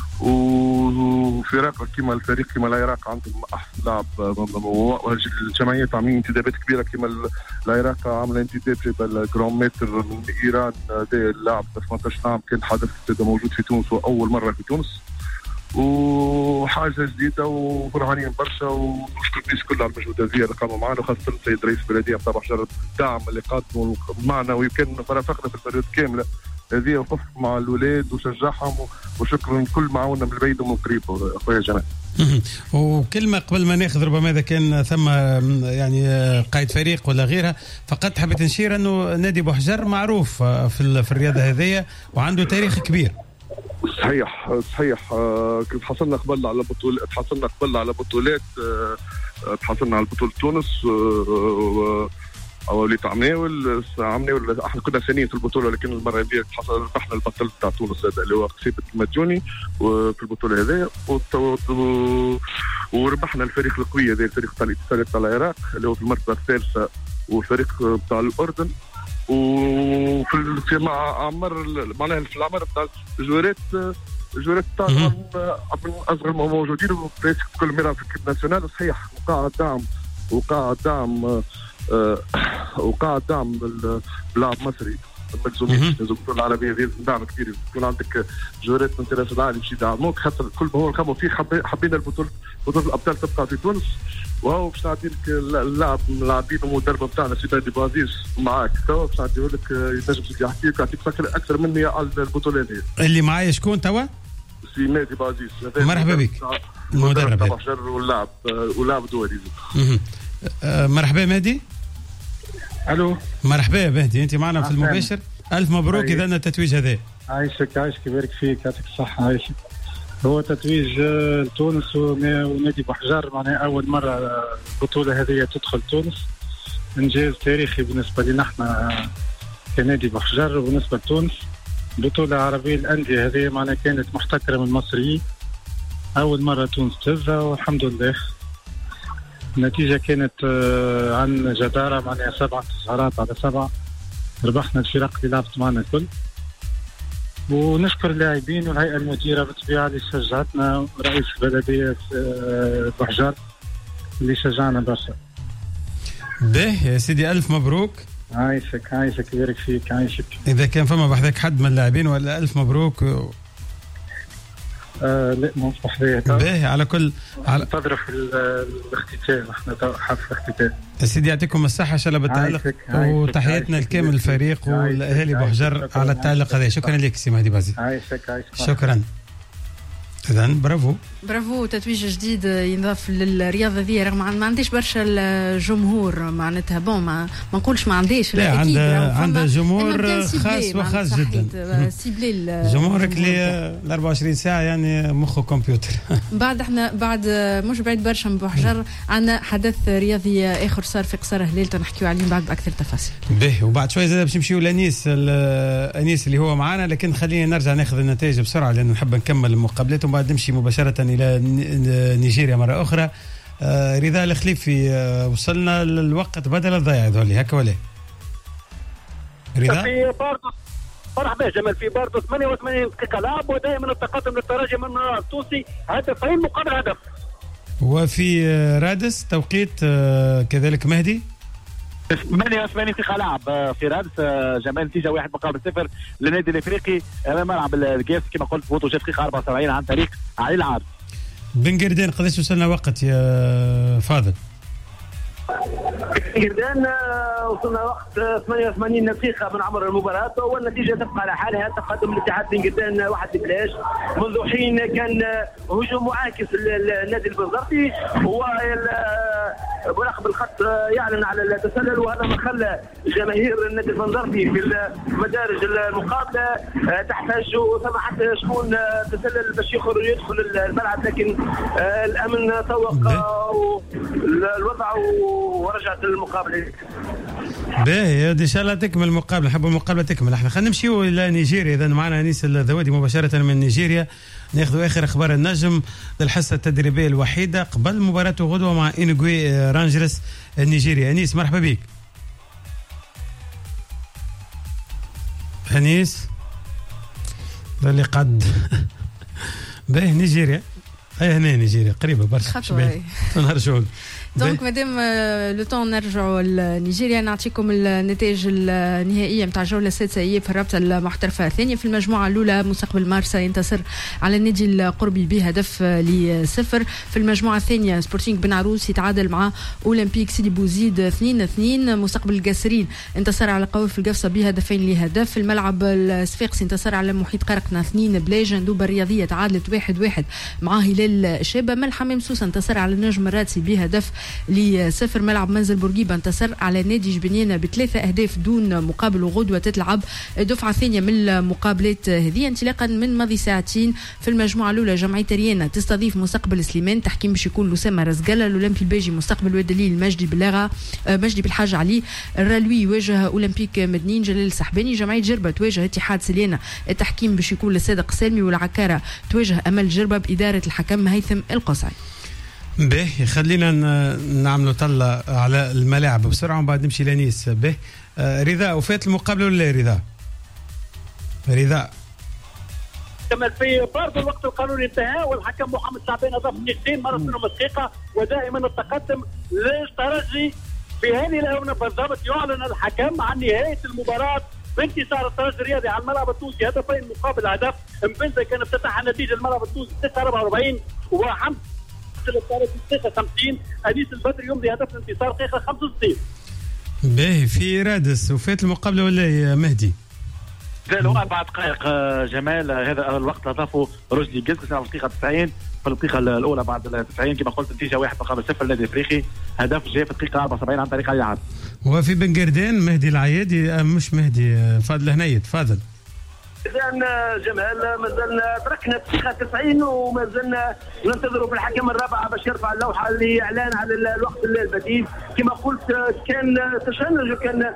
وفرق كما الفريق كما العراق عندهم احسن لاعب والجمعيات عاملين انتدابات كبيره كما العراق عامله انتداب جايبه الجرام متر من ايران. اللاعب ثمانية عشر عام كان حدث موجود في تونس واول مره في تونس وحاجه جديده وفرحانين برشا ونشكر الناس كلها على المجهود هذه اللي قاموا معنا وخاصه السيد رئيس البلديه نتاع بوحجر الدعم اللي قدموا معنا ويمكن فرافقنا في البريود كامله هذه وقف مع الاولاد وشجعهم وشكرا لكل معاونا من البعيد ومن القريب اخويا جمال. وكلمه قبل ما ناخذ ربما اذا كان ثم يعني قائد فريق ولا غيرها فقط حبيت نشير انه نادي بوحجر معروف في في الرياضه هذيا وعنده تاريخ كبير. صحيح صحيح كنت حصلنا قبل على بطولات حصلنا قبل على بطولات تحصلنا على بطوله تونس او وليت عمناول عمناول احنا كنا ثانيين في البطوله ولكن المره هذه حصل ربحنا البطل تاع تونس هذا اللي هو قصيبه المجوني وفي البطوله هذه وربحنا الفريق القوي هذا الفريق تاع الاتصالات تاع العراق اللي هو في المرتبه الثالثه والفريق تاع الاردن وفي في مع عمر معناها في العمر تاع الجوارات الجوارات تاع من اصغر موجودين في كل ميران في الكيب ناسيونال صحيح وقع الدعم وقع الدعم آه وقع الدعم باللاعب مصري ملزومين في البطوله العربيه هذه دعم كبير يكون عندك جوارات من انترناسيونال عالي باش يدعموك خاطر كل ما هو نخموا فيه حبينا البطوله بطوله الابطال تبقى في تونس وهو باش نعطي لك اللاعب اللاعبين والمدرب نتاعنا سي مهدي بازيز معاك توا باش نعطيه لك ينجم يحكي لك يعطيك فكره اكثر مني على البطوله هذه. اللي معايا شكون توا؟ سي مهدي بازيز. مرحبا بك. المدرب تاع بحجر واللاعب واللاعب دولي. أه مرحبا مهدي. الو مرحبا يا مهدي انت معنا في المباشر. الف مبروك اذا التتويج هذا. عايشك عايشك يبارك فيك يعطيك الصحه عايشك. هو تتويج لتونس ونادي بحجر معناها اول مره البطوله هذه تدخل تونس انجاز تاريخي بالنسبه لنا احنا كنادي بحجر وبالنسبه لتونس. بطوله عربيه الانديه هذه معناها كانت محتكره من المصريين اول مره تونس تهزها والحمد لله. النتيجه كانت عن جداره معناها سبعه انتصارات على سبعه ربحنا الفرق اللي لعبت معنا الكل. ونشكر اللاعبين والهيئه المديره بالطبيعه اللي شجعتنا ورئيس البلديه بحجر اللي شجعنا برشا. باهي يا سيدي الف مبروك. عايشك عايشك يبارك فيك عايشك. اذا كان فما بحذاك حد من اللاعبين ولا الف مبروك. آه لا مو بحذايا. باهي على كل على ننتظروا في الاختتام احنا حفل الاختتام. يا سيدي يعطيكم الصحه ان شاء الله بالتعليق وتحياتنا لكامل الفريق والاهالي بحجر على التعليق هذا. شكرا لك سي مهدي بازي. عايشك عايشك. شكرا. إذا برافو برافو تتويج جديد ينضاف للرياضة ذي رغم ما عنديش برشا الجمهور معناتها بون ما ما نقولش ما عنديش لا عندها عندها جمهور خاص وخاص جدا. سيبلي جمهورك اللي أربعة وعشرين ساعة يعني مخه كمبيوتر. بعد احنا بعد مش بعيد برشا من بحجر عندنا حدث رياضي آخر صار في قصر هلال تنحكيو عليه بعد بأكثر تفاصيل. به وبعد شوي زاد باش نمشيو لأنيس أنيس اللي هو معنا لكن خلينا نرجع ناخذ النتائج بسرعة لأنه نحب نكمل المقابلات وبعد نمشي مباشرة إلى نيجيريا مرة أخرى. آه رضا الخليفي آه وصلنا للوقت بدل الضياع ذولي هكا ولا رضا؟ في باردو مرحبا جمال في باردو ثمانية وثمانين دقيقة لعب ودائما التقدم للترجي من التونسي هدفين مقابل هدف. وفي آه رادس توقيت آه كذلك مهدي ثمانية وثمانين دقيقة لعب في رادس جمال نتيجة واحد مقابل صفر للنادي الافريقي امام ملعب القاس كما قلت فوتو جات دقيقة أربعة وسبعين عن طريق علي العار. بن قردان قداش وصلنا وقت يا فاضل؟ قردان وصلنا وقت ثمانية وثمانين دقيقة من عمر المباراة والنتيجة تبقى على حالها تقدم الاتحاد بن قردان واحد بلاش. منذ حين كان هجوم معاكس للنادي البنزرتي ومراقب الخط يعلن على التسلل وهذا ما خلى جماهير النادي البنزرتي في مدارج المقابلة تحتاج ثم حتى شكون تسلل باش يخرج يدخل الملعب لكن الأمن طوق الوضع ورجعت المقابله. باهي ان شاء الله تكمل المقابله نحب المقابله تكمل. احنا خلينا نمشيو الى نيجيريا اذا معنا انيس الذوادي مباشره من نيجيريا ناخذ اخر اخبار النجم للحصه التدريبيه الوحيده قبل مباراته غدوه مع انغوي رانجرز النيجيري. انيس مرحبا بك. انيس اللي قد باهي نيجيريا هي هنا نيجيريا قريبه برشا نهار شغل. دونك مادام لو طون نرجعوا لنيجيريا نعطيكم النتائج النهائيه نتاع الجوله السادسه هي في الرابطه المحترفه الثانيه. في المجموعه الاولى مستقبل مارسا ينتصر على النادي القربي بهدف لصفر. في المجموعه الثانيه سبورتينغ بن عروس يتعادل مع اولمبيك سيدي بوزيد اثنين اثنين. مستقبل القاسرين انتصر على قوافل القفصه بهدفين لهدف. في الملعب الصفاقسي انتصر على محيط قرقنا اثنين بلاج. ندوبه الرياضيه تعادلت واحد واحد مع هلال الهلال الشابة. ملحة ممسوسة انتصر على النجم الرادسي بهدف لصفر. ملعب منزل بورقيبة انتصر على نادي جبنينة بثلاثة أهداف دون مقابل، وغدوة تتلعب الدفعة الثانية من المقابلات هذه انطلاقا من ماضي ساعتين. في المجموعة الأولى جمعية ريانا تستضيف مستقبل سليمان، تحكيم باش يكون لسامة رزقلة. الأولمبي الباجي مستقبل ودليل مجدي بلاغة مجدي بالحاج علي. الرالوي يواجه أولمبيك مدنين جلال السحباني. جمعية جربة تواجه اتحاد سليانة، التحكيم باش يكون لصادق سالمي. والعكارة تواجه أمل جربة بإدارة الحكم هيثم القصعي. به خلينا نعملوا طلة على الملاعب بسرعة وبعد نمشي لنيس. به رضا وفات المقابلة ولا رضا؟ رضا كما في برضه الوقت القانوني انتهى والحكم محمد شعبان اضاف دقيقتين مرت منهم دقيقه، ودائما التقدم للترجي. في هذه الاونه بالضبط يعلن الحكم عن نهايه المباراه بانتصار الترجي الرياضي على الملعب التونسي هدفين مقابل هدف. مبنزا كان افتتح النتيجه الملعب التونسي ستة أربعة وأربعين، وحمد الترجي ستة خمسين. انيس البدري يمضي هدف الانتصار دقيقه خمسة وستين. به في رادس وفات المقابله ولا يا مهدي؟ زالوا اربع دقائق جمال. هذا الوقت اضافه رشدي جزكس على الدقيقه تسعين. في الدقيقه الاولى بعد تسعين كما قلت نتيجه واحد مقابل صفر للنادي الافريقي. هدف جاء في الدقيقه أربعة وسبعين عن طريق علي عاد. وفي بن قردان مهدي العيادي مش مهدي فاضل هنيد فاضل. إذا جمال مازلنا تركنا الدقيقة تسعين وما زلنا ننتظروا في الحكم الرابع باش يرفع اللوحة لإعلان على الوقت البديل. كما قلت كان تشنج وكان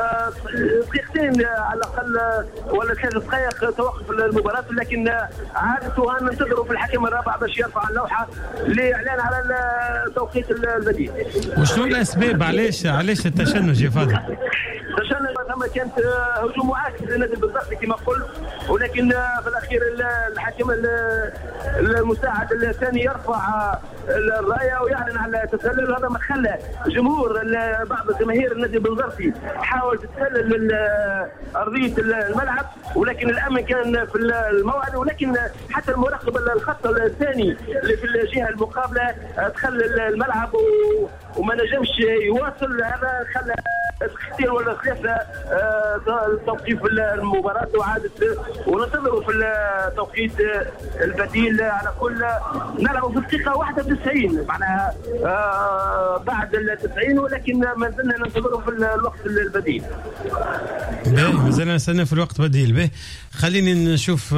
دقيقتين على الأقل ولا ثلاث دقائق توقف المباراة، لكن عادتها ننتظروا في الحكم الرابع باش يرفع اللوحة لإعلان على التوقيت البديل. وشنو الأسباب علاش علاش التشنج يا فاضل؟ تشنج ثم كانت هجوم معاكس للنادي البزاقي كما قلت، ولكن في الاخير الحكم المساعد الثاني يرفع الرايه ويعلن على تسلل. هذا ما خلى جمهور بعض جماهير النادي البنزرتي تحاول تتسلل ارضيه الملعب، ولكن الامن كان في الموعد. ولكن حتى المراقب الخط الثاني اللي في الجهه المقابله دخل الملعب وما نجمش يواصل. هذا خلى دقيقتين ولا ثلاثه توقيف المباراه وعادت وننتظروا في التوقيت البديل. على كل نلعب في الدقيقه واحد وتسعين معناها بعد التسعين، ولكن ما زلنا ننتظروا في الوقت البديل. باهي ما زلنا نستنى في الوقت البديل. باهي خليني نشوف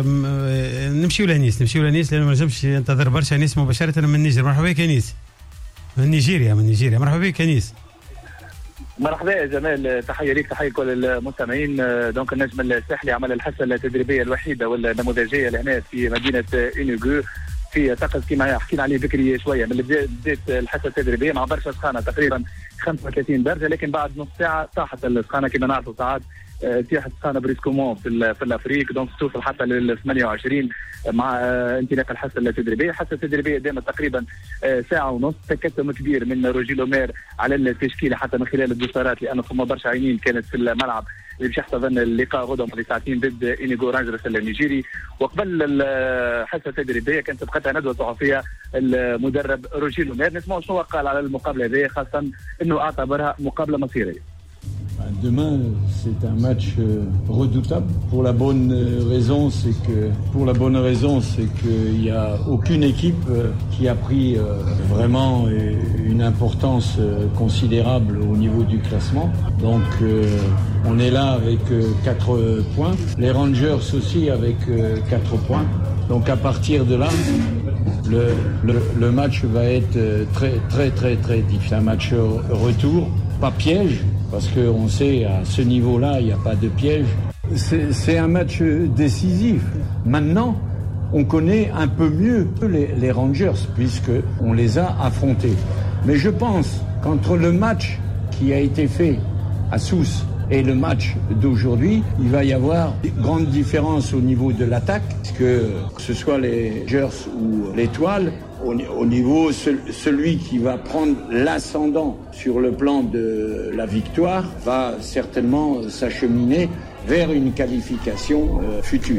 نمشيو لنيس نمشيو لنيس لانه ما نجمش ننتظر برشا نيس مباشره من النيجر. مرحبا بك نيس من نيجيريا من نيجيريا مرحبا بك نيس. مرحبا يا جمال، تحيه ليك تحيه لكل المستمعين. دونك النجم الساحلي عمل الحصه التدريبيه الوحيده والنموذجيه لهنا في مدينه انوغو في طقس كما حكينا عليه بكري شويه. من بدات الحصه التدريبيه مع برشا سخانه تقريبا خمسة وثلاثين درجه، لكن بعد نص ساعه طاحت السخانه كما نعرفوا ساعات تيحت سخانه بريسكومون في في الافريق. دونك توصل حتى لل ثمانية وعشرين مع انطلاق الحصه التدريبيه. الحصه التدريبيه دامت تقريبا ساعه ونص. تكتم كبير من روجيلو مير على التشكيله حتى من خلال الدوسارات، لان ثم برشا عينين كانت في الملعب اللي باش يحتضن اللقاء غدا بعد ساعتين ضد انيغو رانجرز النيجيري. وقبل الحصه التدريبيه كانت سبقتها ندوه صحفيه المدرب روجيلو مير. نسمعوا شنو قال على المقابله هذه، خاصه انه اعتبرها مقابله مصيريه. Demain, c'est un match redoutable. Pour la bonne raison, c'est que pour la bonne raison, c'est qu'il n'y a aucune équipe qui a pris vraiment une importance considérable au niveau du classement. Donc, on est là avec quatre points. Les Rangers aussi avec quatre points. Donc, à partir de là, le, le, le match va être très, très, très, très difficile. Un match retour, pas piège. Parce qu'on sait, à ce niveau-là, il n'y a pas de piège. C'est, c'est un match décisif. Maintenant, on connaît un peu mieux les, les Rangers, puisqu'on les a affrontés. Mais je pense qu'entre le match qui a été fait à Sousse et le match d'aujourd'hui, il va y avoir une grande différence au niveau de l'attaque, que ce soit les Rangers ou l'Étoile. Au niveau, celui qui va prendre l'ascendant sur le plan de la victoire va certainement s'acheminer vers une qualification future.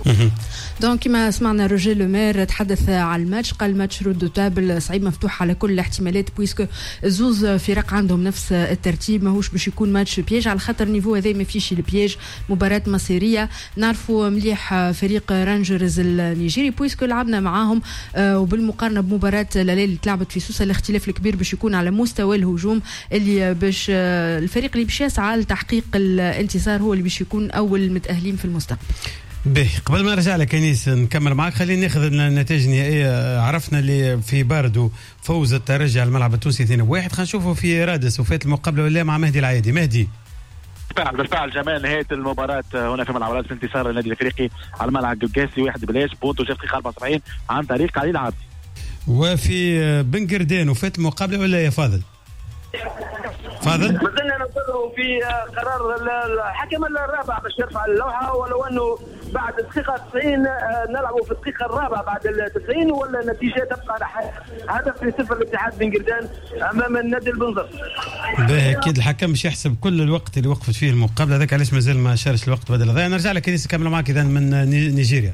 دونك كما سمعنا روجي لومير تحدث على الماتش، قال الماتش رودوتابل صعيب مفتوح على كل الاحتمالات بويسكو زوز فرق عندهم نفس الترتيب، ماهوش باش يكون ماتش بياج على خاطر النيفو هذا ما فيش البياج، مباراة مصيرية. نعرفوا مليح فريق رانجرز النيجيري بويسكو لعبنا معاهم وبالمقارنة بمباراة الليلة اللي تلعبت في سوسة الاختلاف الكبير باش يكون على مستوى الهجوم، اللي باش الفريق اللي باش يسعى لتحقيق الانتصار هو اللي باش يكون أول متأهلين في المستقبل. به قبل ما نرجع لك انيس نكمل معك، خلينا ناخذ النتائج النهائيه. عرفنا اللي في باردو فوز الترجي على الملعب التونسي اثنين واحد. خلينا نشوفوا في رادس وفات المقابله ولا مع مهدي العيادي. مهدي بالفعل بالفعل جمال نهايه المباراه هنا في ملعب رادس، انتصار النادي الافريقي على الملعب القاسي واحد بلاش بونتو في دقيقه أربعة وسبعين عن طريق علي العابدي. وفي بن قردان وفات المقابله ولا يا فاضل؟ فاضل مازلنا ننتظروا في قرار الحكم الرابع باش يرفع اللوحه، ولو انه بعد الدقيقه تسعين نلعبوا في الدقيقه الرابعه بعد ال تسعين، ولا النتيجه تبقى هدف لصفر لاتحاد بن قردان امام النادي البنزرتي. باهي اكيد الحكم مش يحسب كل الوقت اللي وقفت فيه المقابله، هذاك علاش مازال ما شارش الوقت بدل ضايع. نرجع لك كنيس نكمل معك اذا من نيجيريا.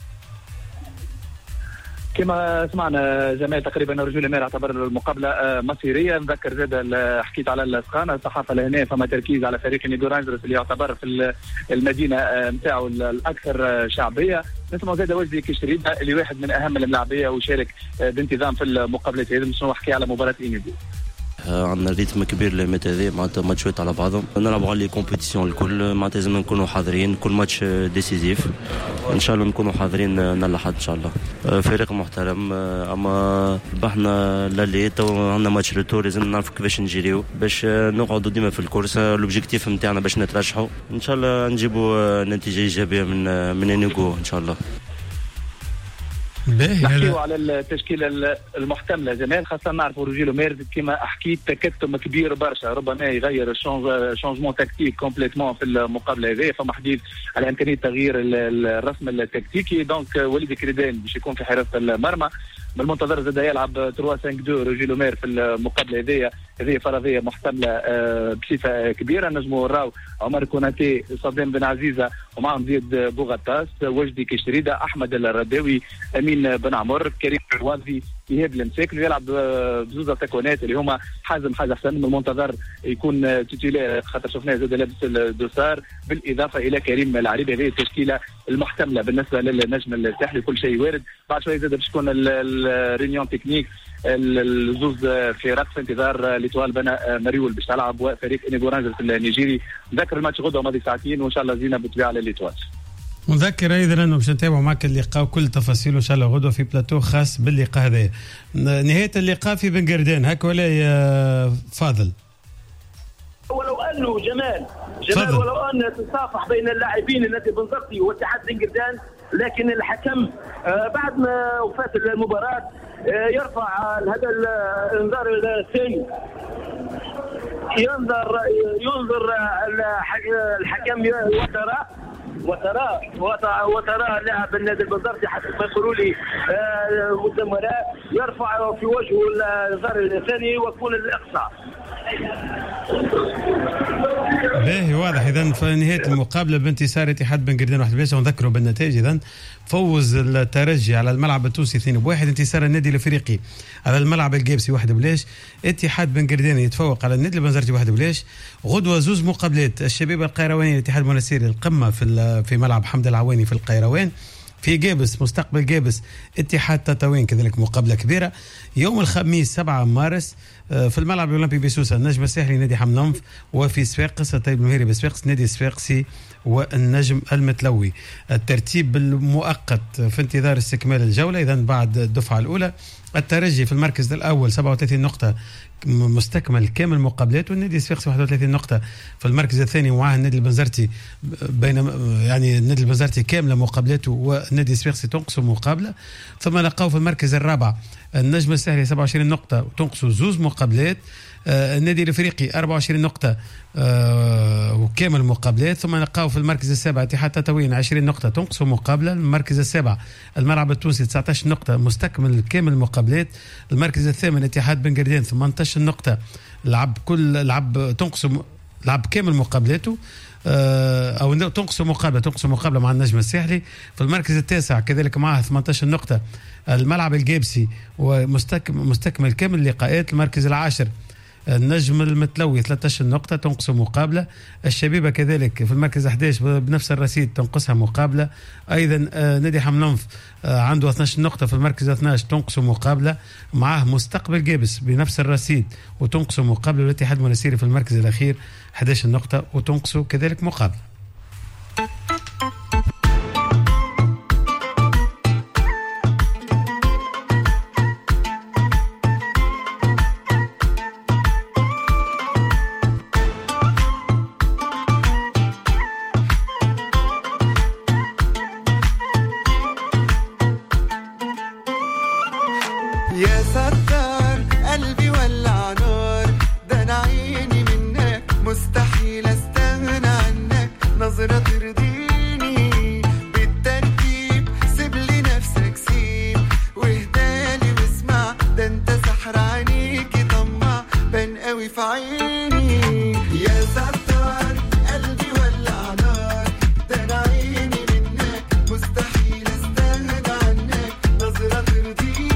كما سمعنا جمال تقريبا رجل مير اعتبر المقابله مصيريه. نذكر زاد حكيت على السخانه الصحافه لهنا فما تركيز على فريق نيدو رانجرز اللي يعتبر في المدينه نتاعو الاكثر شعبيه. نسمع زاد وجدي كشريده اللي واحد من اهم الملاعبيه وشارك بانتظام في المقابلات هذه. شنو نحكي على مباراه انيدو؟ عندنا ريتم كبير للمات هذا معناتها ماتشات على بعضهم، نلعبوا على لي كومبيتيسيون الكل معناتها لازم نكونوا حاضرين، كل ماتش ديسيزيف ان شاء الله نكونوا حاضرين للحد ان شاء الله. فريق محترم اما ربحنا لالي تو عندنا ماتش ريتور لازم نعرفوا كيفاش نجيريو باش نقعدوا ديما في الكورس. الاوبجيكتيف نتاعنا باش نترشحوا ان شاء الله نجيبوا نتيجه ايجابيه من من انيغو ان شاء الله. نحكيو على التشكيله المحتمله جمال، خاصه نعرفوا روجيلو مير كما حكيت تكتم كبير برشا، ربما يغير الشونجمون تكتيك كومبليتمون في المقابله هذه. فما حديث على امكانيه تغيير الرسم التكتيكي. دونك وليد كريدان باش يكون في حراسه المرمى. بالمنتظر زاد يلعب ثلاثة خمسة اثنين روجيلو مير في المقابله هذه، هذه فرضيه محتمله بصفه كبيره. نجموا نراو عمر كوناتي، صدام بن عزيزه، ومعهم زيد بوغطاس، وجدي كشريده، احمد الرداوي، امين بن عمر، كريم الوازي، ايهاب المساكن. يلعب بزوز تكوينات اللي هما حازم حاجه حسن. من المنتظر يكون تيتيلير خاطر شفناه زاد لابس الدوسار، بالاضافه الى كريم العريبي. هذه التشكيله المحتمله بالنسبه للنجم الساحلي. كل شيء وارد. بعد شويه زاد باش تكون الرينيون تكنيك الزوز في رقص انتظار ليتوال بنا مريول باش تلعب وفريق انيغو رانجرز النيجيري. نذكر الماتش غدوه ماضي ساعتين وان شاء الله زينه بالطبيعه لليتوال. نذكر ايضا انه باش نتابعوا معك اللقاء وكل تفاصيله ان شاء الله غدوه في بلاتو خاص باللقاء هذا. نهايه اللقاء في بن قردان هكا ولا يا فاضل؟ ولو انه جمال جمال فضل. ولو ان تصافح بين اللاعبين النادي البنزرتي واتحاد بن قردان، لكن الحكم بعد ما وفاه المباراه يرفع هذا الانذار الثاني. ينظر ينظر الحكم وترى وترى وترى لاعب النادي البنزرتي حسب ما يقولوا لي الزملاء يرفع في وجهه الانذار الثاني ويكون الاقصاء. باهي واضح. اذا في نهايه المقابله بانتصار اتحاد بن قردان واحد بلاش. ونذكروا بالنتائج اذا فوز الترجي على الملعب التونسي اثنين بواحد، انتصار النادي الافريقي على الملعب القابسي واحد بلاش، اتحاد بن قردان يتفوق على النادي البنزرتي واحد بلاش. غدوه زوز مقابلات، الشباب القيرواني الاتحاد المنستيري القمه في في ملعب حمد العواني في القيروان. في جابس مستقبل جابس اتحاد تطاوين كذلك مقابله كبيره. يوم الخميس سبعة مارس في الملعب الاولمبي بسوسه النجم الساحلي نادي حمنمف، وفي صفاقس الطيب المهيري بصفاقس نادي الصفاقسي والنجم المتلوي. الترتيب المؤقت في انتظار استكمال الجوله. اذا بعد الدفعه الاولى الترجي في المركز الاول سبعة وثلاثين نقطه مستكمل كامل مقابلات، والنادي الصفاقسي واحد وثلاثين نقطه في المركز الثاني، ومعاه النادي البنزرتي بين يعني النادي البنزرتي كامله مقابلاته والنادي الصفاقسي تنقص مقابله. ثم لقاو في المركز الرابع النجم الساحلي سبعة وعشرين نقطه وتنقصوا زوز مقابلات. آه النادي الافريقي أربعة وعشرين نقطه آه وكامل مقابلات. ثم لقاو في المركز السابع اتحاد تطاوين عشرين نقطه تنقصوا مقابله. المركز السابع الملعب التونسي تسعة عشر نقطه مستكمل كامل مقابلات. المركز الثامن اتحاد بن قردان ثمانية عشر نقطه لعب كل لعب تنقصوا لعب كامل مقابلاته. أو تنقص مقابلة تنقص مقابلة مع النجم الساحلي. في المركز التاسع كذلك معه ثمانية عشر نقطة الملعب الجيبسي ومستكمل كامل اللقاءات. المركز العاشر النجم المتلوي ثلاثة عشر نقطة تنقص مقابلة. الشبيبة كذلك في المركز أحد عشر بنفس الرصيد تنقصها مقابلة. أيضا نادي حملنف عنده اثنتي عشرة نقطة في المركز اثني عشر تنقص مقابلة. معاه مستقبل جيبس بنفس الرصيد وتنقص مقابلة. والاتحاد المنستيري في المركز الأخير احد عشر نقطة وتنقص كذلك مقابلة. يا ستار قلبي ولع نار، ده انا عيني منك مستحيل استغنى عنك، نظرة ترضيني بالترتيب، سيب لي نفسك سيب واهدالي واسمع، ده انت سحر عينيكي طمع بان قوي في عيني. يا ستار قلبي ولع نار، ده انا عيني منك مستحيل استغنى عنك، نظرة ترضيني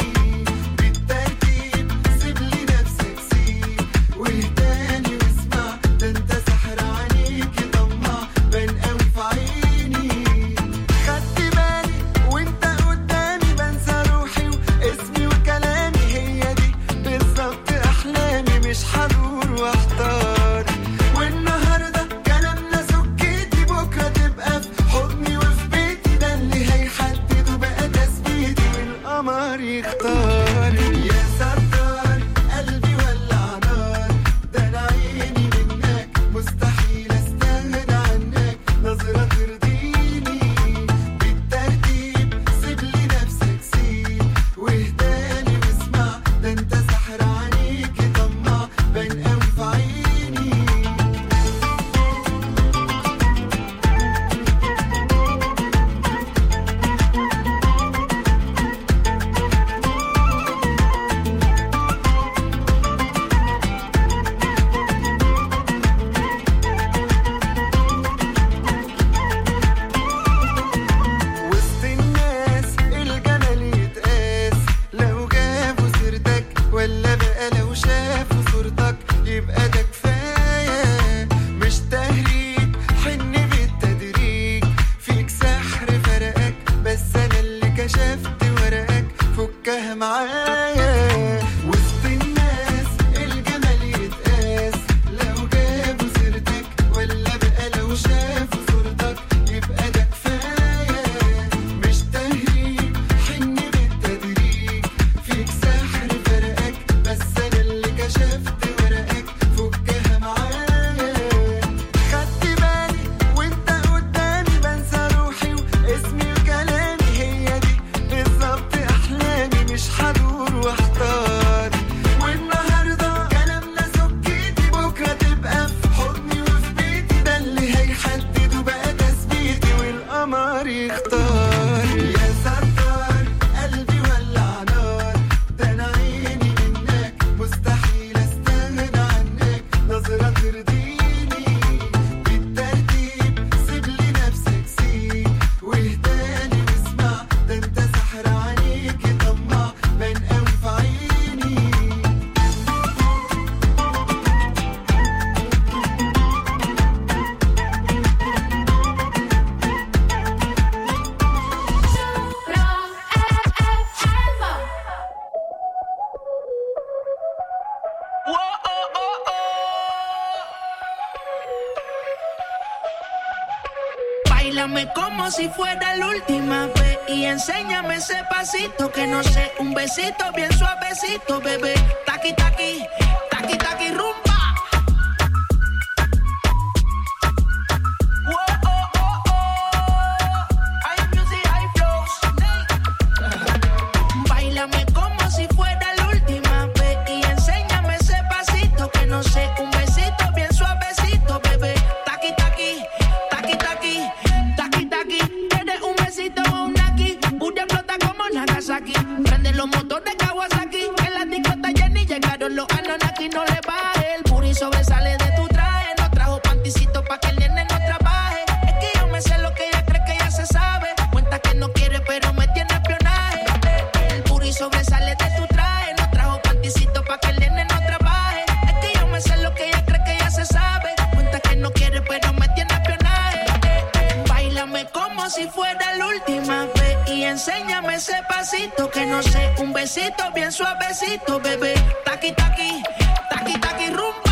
Como si fuera la última vez y enséñame ese pasito que no sé, un besito bien suavecito, bebé. Taqui taqui, taqui taqui rumba. Oh, oh, oh, oh. Hay music, hay flows. Báilame como si fuera la última vez y enséñame ese pasito que no sé, un besito bien suavecito, bebé. Taqui taqui, taqui taqui. Nagasaki, prende los motores Kawasaki. En la discota Jenny llegaron los Anunnaki. No le baje, el puri sobresale de tu traje. No trajo panticito pa' que el nene ese pasito que no sé, un besito bien suavecito, bebé. Taqui, taqui, taqui, taqui, rumba.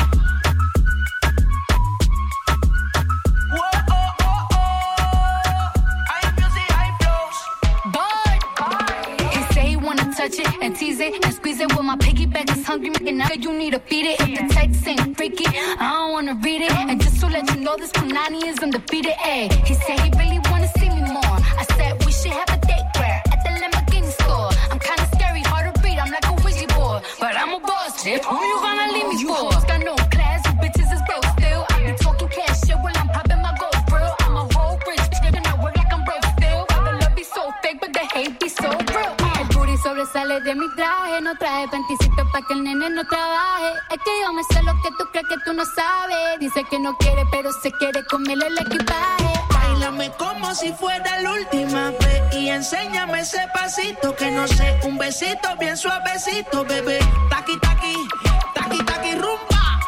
Touch it and tease it and squeeze it with my piggyback is hungry, making out you need to feed it. If the text ain't freaky, I don't wanna read it. And just to let you know, this Punani is undefeated. Ay, he said he really wanna see me more. I said we should have a date where at the Lamborghini store. I'm kinda scary, hard to read. I'm like a Ouija board, but I'm a boss chick. Who you gonna leave me for? Got no class, you bitches is broke still. I be talking cash shit while I'm popping my gold grill. I'm a whole rich chick and I work like I'm broke still. The love be so fake, but the hate be so real. Sobresale de mi traje, no traje panticito pa' que el nene no trabaje. Es que yo me sé lo que tú crees que tú no sabes. Dice que no quiere, pero se quiere comerle el equipaje. Báilame como si fuera la última vez y enséñame ese pasito que no sé, un besito bien suavecito, bebé. Taqui, taqui, taqui, taqui, rumba.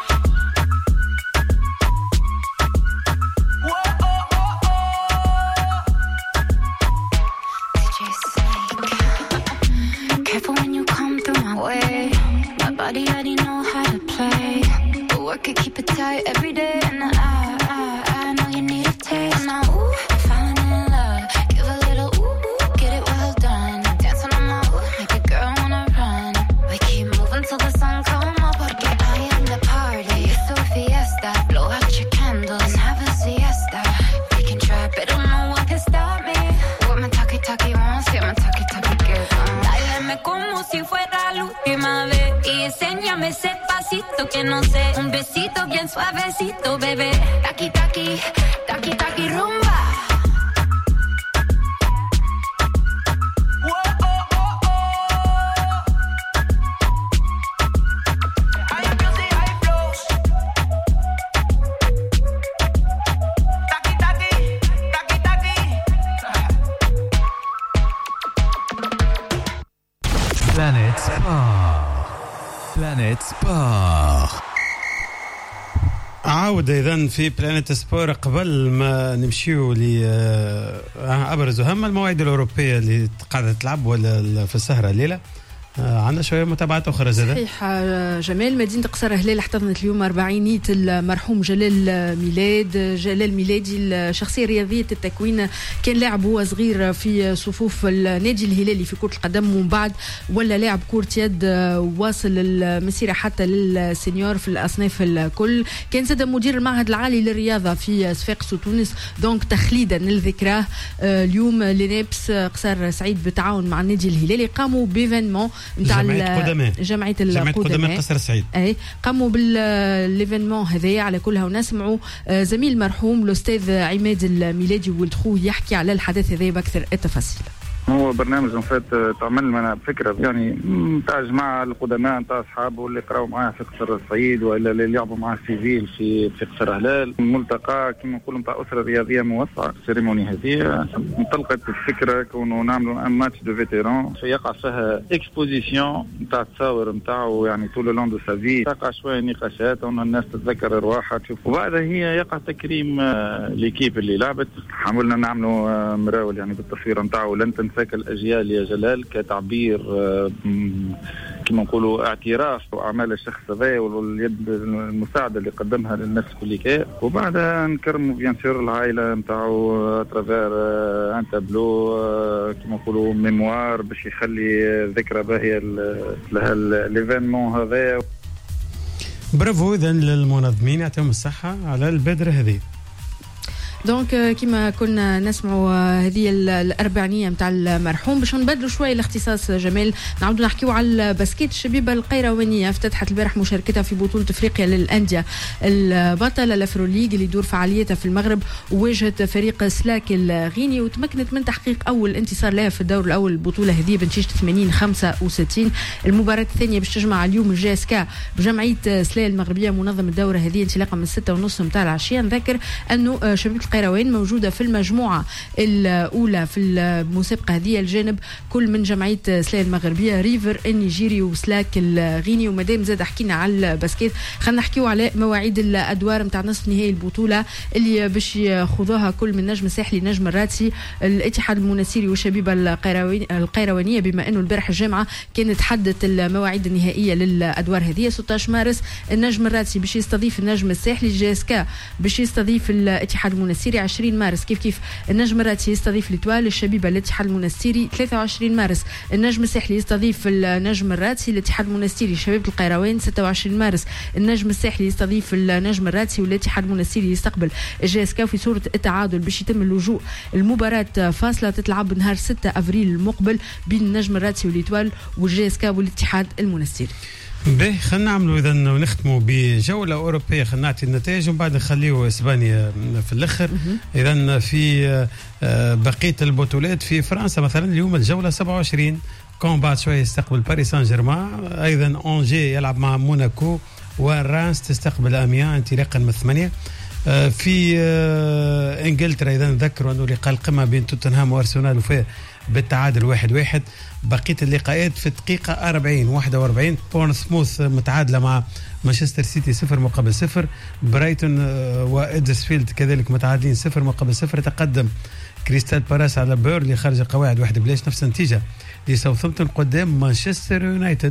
Careful when you come through my way. My body already know how to play. But work it, keep it tight every day. And I, I, I know you need a taste. And I, ooh, falling in love. Give a little ooh, ooh, get it well done. Dancing on my ooh, make a girl wanna run. We keep moving till the sun come up. Porque I am the party. It's a fiesta. Blow out your candles and have a siesta. We can try, but no one can stop me. What my talkie talkie wants, yeah, my talkie talkie gives. Como si fuera la última vez y enséñame ese pasito que no sé, un besito bien suavecito, bebé. Taqui, taqui, taqui, taqui, rumba. Planet Sport. Planet Sport. عودة إذن في بلانيت سبور. قبل ما نمشيو لأبرز أهم المواعيد الأوروبية اللي قاعدة تلعب ولا في السهرة الليلة، عندنا شوية متابعات أخرى زادة. صحيح جمال. مدينة قصر هلال احتضنت اليوم أربعينية المرحوم جلال ميلاد. جلال ميلادي الشخصية رياضية التكوين، كان لاعب هو صغير في صفوف النادي الهلالي في كرة القدم، ومن بعد ولا لاعب كرة يد، واصل المسيرة حتى للسينيور في الأصناف الكل. كان زاد مدير المعهد العالي للرياضة في صفاقس وتونس. دونك تخليدا للذكراه اليوم لنابس قصر سعيد بالتعاون مع النادي الهلالي قاموا بيفينمون نتاع جمعية قدماء جمعية القدماء قصر سعيد. اي قاموا بالليفينمون هذايا على كلها، ونسمعوا زميل المرحوم الاستاذ عماد الميلادي ولد خوه يحكي على الحدث هذايا باكثر التفاصيل. هو برنامج فات تعمل لنا فكره يعني نتاع جماعه القدماء نتاع اصحابه اللي قراوا معاه في قصر الصعيد ولا اللي لعبوا معاه سيفيل في في قصر هلال، ملتقى كما نقولوا نتاع اسره رياضيه موسعه. السيريموني هذه انطلقت الفكره كونوا نعملوا ان ماتش دو فيتيران يقع فيها اكسبوزيسيون نتاع التصاور نتاعو يعني طول لون دو سافي، تقع شويه نقاشات وان الناس تتذكر ارواحها تشوف، وبعدها هي يقع تكريم ليكيب اللي لعبت. حاولنا نعملوا مراول يعني بالتصوير نتاعو لن تنسى الأجيال يا جلال كتعبير كما نقولوا اعتراف وأعمال الشخص هذا واليد المساعدة اللي قدمها للناس كلها، وبعدها نكرموا بيان سور العائلة نتاعو اترافير ان تابلو كما نقولوا ميموار باش يخلي ذكرى باهية لها الايفينمون هذا. برافو إذا للمنظمين، يعطيهم الصحة على البادرة هذه. دونك كما كنا نسمعوا هذه الأربعينية متاع المرحوم. باش نبدلوا شوية الاختصاص جمال، نعودوا نحكيوا على الباسكيت. الشبيبة القيروانية افتتحت البارح مشاركتها في بطولة افريقيا للأندية البطل الافرو ليج اللي يدور فعاليتها في المغرب، وواجهت فريق سلاك الغيني وتمكنت من تحقيق اول انتصار لها في الدور الاول البطولة هذه بنتيجة ثمانين خمسة وستين. المباراة الثانية باش تجمع اليوم الجي اس كا بجمعية سلا المغربية منظم الدورة هذه انطلاقا من ستة ونص متاع العشية. نذكر انه شبيبة القيروان موجودة في المجموعة الأولى في المسابقة هذه الجانب كل من جمعية سلا المغربية ريفر النيجيري وسلاك الغيني. ومادام زاد حكينا على الباسكيت خلينا نحكيو على مواعيد الأدوار متاع نصف نهائي البطولة اللي باش ياخذوها كل من نجم الساحلي نجم الراتسي الاتحاد المنستيري والشبيبة القيروانية، بما أنه البارح الجامعة كانت حدت المواعيد النهائية للأدوار هذه. ستة عشر مارس النجم الراتسي باش يستضيف النجم الساحلي، جي اس كا باش يستضيف الاتحاد المنستيري. عشرين مارس كيف كيف النجم الراتسي يستضيف الاتوال الشبيبة الاتحاد المنستيري. ثلاثة وعشرين مارس النجم الساحلي يستضيف النجم الراتسي الاتحاد المنستيري شبيبة القيروان. ستة وعشرين مارس النجم الساحلي يستضيف النجم الراتسي والاتحاد المنستيري يستقبل جي اس كا في صورة التعادل باش يتم اللجوء المباراة فاصلة تتلعب نهار ستة أفريل المقبل بين النجم الراتسي والاتوال والجي اس كا والاتحاد المنستيري. باهي خلينا نعملوا اذا ونختموا بجوله اوروبيه، خلينا نعطي النتائج ومن بعد نخليوا اسبانيا في الاخر. اذا في بقيه البطولات في فرنسا مثلا اليوم الجوله سبعة وعشرين كومبات شويه يستقبل باريس سان جيرمان، ايضا اونجي يلعب مع موناكو ورانس تستقبل اميان انطلاقا من الثمانيه. في انجلترا اذا نذكروا انه لقاء القمه بين توتنهام وارسنال وفاء بالتعادل واحد واحد. بقيه اللقاءات في الدقيقه أربعين واحد وأربعين بورنسموث متعادله مع مانشستر سيتي صفر مقابل صفر. برايتون وإدرسفيلد كذلك متعادلين صفر مقابل صفر. تقدم كريستال بالاس على بيرلي خارج القواعد واحد بلاش. نفس النتيجه لساوثامبتون قدام مانشستر يونايتد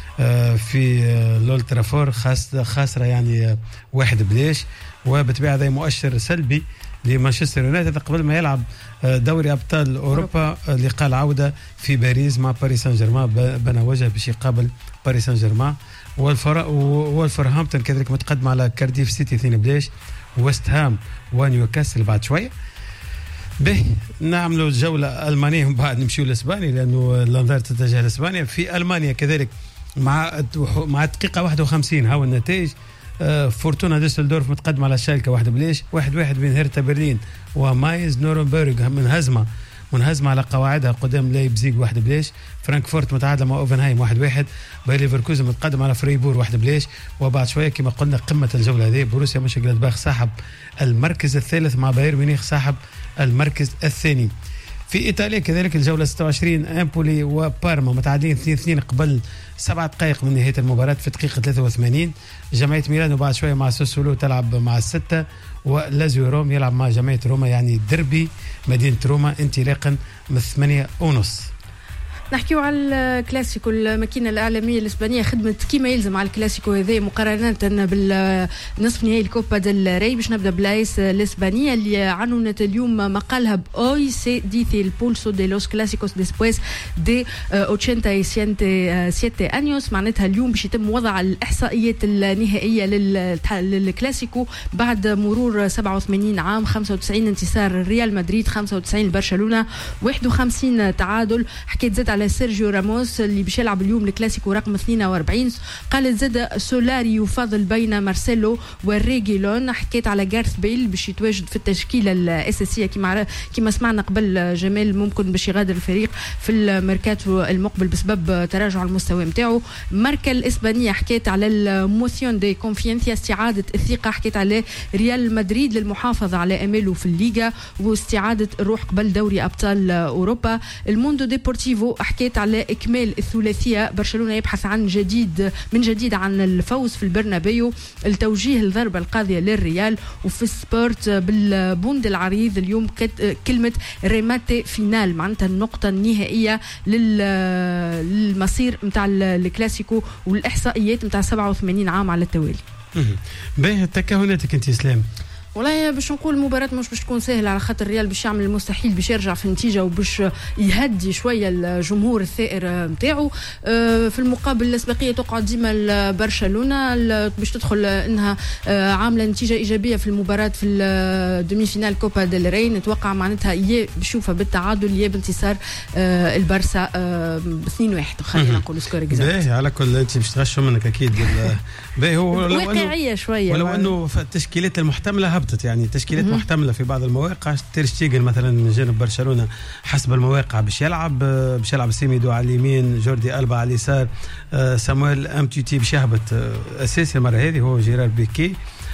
في لولد ترافور خاسره يعني واحد بلاش، وبالطبيعه هذا مؤشر سلبي لمانشستر يونايتد قبل ما يلعب دوري ابطال اوروبا. لقاء العوده في باريس مع باريس سان جيرمان، بنى وجه باش يقابل باريس سان جيرمان. والفر والفرهامبتون كذلك متقدم على كارديف سيتي اثنين بلاش. ويست هام ونيوكاسل بعد شويه. به نعملوا جوله المانيه ومن بعد نمشيو لاسبانيا لانه الانظار تتجه لاسبانيا. في المانيا كذلك مع مع الدقيقه واحد وخمسين هاو النتائج. فورتونا ديسلدورف متقدم على شالكه واحد بليش. واحد واحد بين هيرتا برلين ومايز نورنبرغ منهزمه منهزمه على قواعدها قدام لايبزيغ واحد بليش. فرانكفورت متعادله مع اوفنهايم واحد واحد. باير ليفركوزن متقدم على فريبور واحد بليش. وبعد شويه كما قلنا قمه الجوله هذه بروسيا مونشنجلادباخ صاحب المركز الثالث مع باير ميونخ صاحب المركز الثاني. في ايطاليا كذلك الجوله ستة وعشرين امبولي وبارما متعادلين اثنين اثنين قبل سبع دقائق من نهايه المباراه في دقيقه ثلاثة وثمانين. جمعيه ميلان وبعد شويه مع سوسولو تلعب مع السته. ولازيو روم يلعب مع جمعيه روما يعني دربي مدينه روما انطلاقا من ثمانية ونص. نحكيو على الكلاسيكو. الماكينه الاعلاميه الاسبانيه خدمت كيما يلزم على الكلاسيكو هذا مقارنه بالنصف نهائي الكوبا ديل ري. باش نبدا بلايس الاسبانيه اللي عنونت اليوم مقالها باوي سي ديثي البولسو دي لوس كلاسيكوس ديسبويس دي ثمانين وسبعة انيوس. معناتها اليوم باش يتم وضع الاحصائيات النهائيه للكلاسيكو بعد مرور سبعة وثمانين عام. خمسة وتسعين انتصار ريال مدريد، خمسة وتسعين برشلونه، واحد وخمسين تعادل. حكيت زاد على سيرجيو راموس اللي باش يلعب اليوم الكلاسيكو رقم اثنين وأربعين. قالت زاد سولاري يفاضل بين مارسيلو والريغيلون. حكيت على جارث بيل باش يتواجد في التشكيله الاساسيه كما كما سمعنا قبل جمال ممكن باش يغادر الفريق في الميركاتو المقبل بسبب تراجع المستوى نتاعو. ماركا الاسبانيه حكيت على الموسيون دي كونفيانسيا استعاده الثقه. حكيت على ريال مدريد للمحافظه على اماله في الليغا واستعاده الروح قبل دوري ابطال اوروبا. الموندو ديبورتيفو حكيت على إكمال الثلاثية. برشلونة يبحث عن جديد من جديد عن الفوز في البرنابيو، التوجيه الضربة القاضية للريال. وفي السبورت بالبوند العريض اليوم كلمة ريماتي فينال معناتها النقطة النهائية للمصير متاع الكلاسيكو والإحصائيات متاع سبعة وثمانين عام على التوالي. باهي تكهناتك انت اسلام؟ والله باش نقول المباراة مش باش تكون سهلة على خاطر الريال باش يعمل المستحيل باش يرجع في النتيجة وباش يهدي شوية الجمهور الثائر متاعه. في المقابل الأسبقية تقعد ديما برشلونة باش تدخل انها عاملة نتيجة إيجابية في المباراة في الدومي فينال كوبا ديل ري. نتوقع معناتها يا بشوفها بالتعادل يا بانتصار البارسا اثنين واحد خلينا نقول سكور اكزاكت. باهي على كل انت باش تغشوا منك اكيد. باهي هو واقعية شوية ولو انه التشكيلات المحتملة يعني تشكيلات م-م. محتملة في بعض المواقع. تير شتيغن مثلا من جانب برشلونة حسب المواقع باش يلعب باش يلعب سيميدو على اليمين، جوردي ألبا على اليسار، سامويل أمتيتي باش يهبط أساسي المرة هذه هو جيرار بيكي.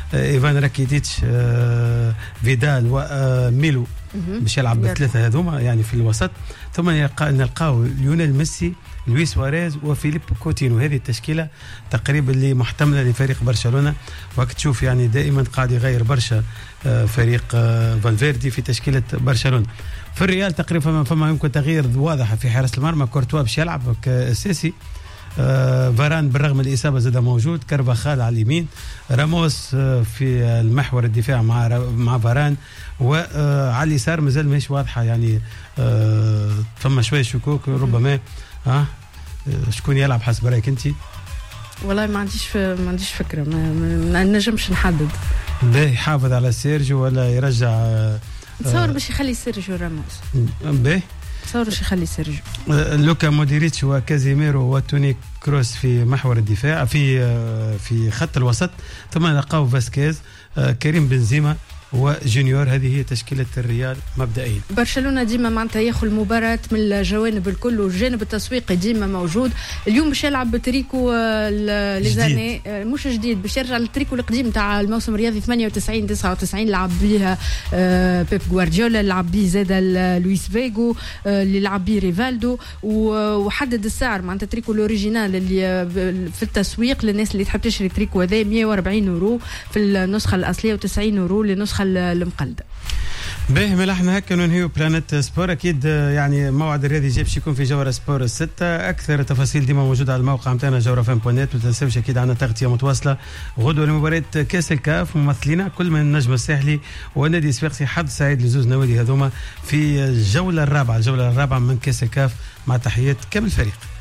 ايفان راكيتيتش فيدال وميلو باش يلعب بالثلاثه هذوما يعني في الوسط. ثم نلقاو ليونيل ميسي، لويس سواريز وفيليب كوتينو. هذه التشكيله تقريبا اللي محتمله لفريق برشلونه. وقت تشوف يعني دائما قاعد يغير برشا فريق فالفيردي في تشكيله برشلونه. في الريال تقريبا فما يمكن تغيير واضح في حارس المرمى، كورتوا باش يلعب كاساسي، آه فاران بالرغم من الإصابة زاد موجود، كارفاخال على اليمين، راموس آه في المحور الدفاع مع مع فاران، وعلى اليسار مازال ماهيش واضحة يعني آه فما شوية شكوك ربما اه شكون يلعب حسب رأيك انت؟ والله ما عنديش ما عنديش فكرة، ما, ما نجمش نحدد. باهي يحافظ على سيرجيو ولا يرجع؟ آه تصور باش يخلي سيرجيو راموس. باهي تصور باش يخلي سيرجيو. لوكا مودريتش وكازيميرو وتوني كروس في محور الدفاع في في خط الوسط. ثم نلقاو فاسكيز، كريم بنزيما وجونيور. هذه هي تشكيلة الريال مبدئيا. برشلونة ديما معناتها ياخذ المباراة من الجوانب الكل، والجانب التسويقي ديما موجود. اليوم باش يلعب بتريكو ليزاني مش جديد، باش يرجع للتريكو القديم تاع الموسم الرياضي ثمانية وتسعين تسعة وتسعين، لعب بيها بيب غوارديولا، لعب بيه زاد لويس فيغو، اللي لعب بيه ريفالدو، وحدد السعر معناتها تريكو الاوريجينال اللي في التسويق للناس اللي تحب تشري تريكو هذا مية وأربعين يورو في النسخة الأصلية وتسعين يورو للنسخة المقلده. باهي ملحنا هكا ننهيو بلانيت سبور. اكيد يعني موعد الرياضي جاي باش يكون في جوهره سبور الستة. اكثر تفاصيل ديما موجوده على الموقع نتاعنا جوهره فان بوان نت. ما تنساوش اكيد عندنا تغطيه متواصله غدوه لمباراه كاس الكاف، ممثلينا كل من النجم الساحلي ونادي صفاقسي. حظ سعيد لزوز نوادي هذوما في الجوله الرابعه الجوله الرابعه من كاس الكاف، مع تحيات كامل الفريق.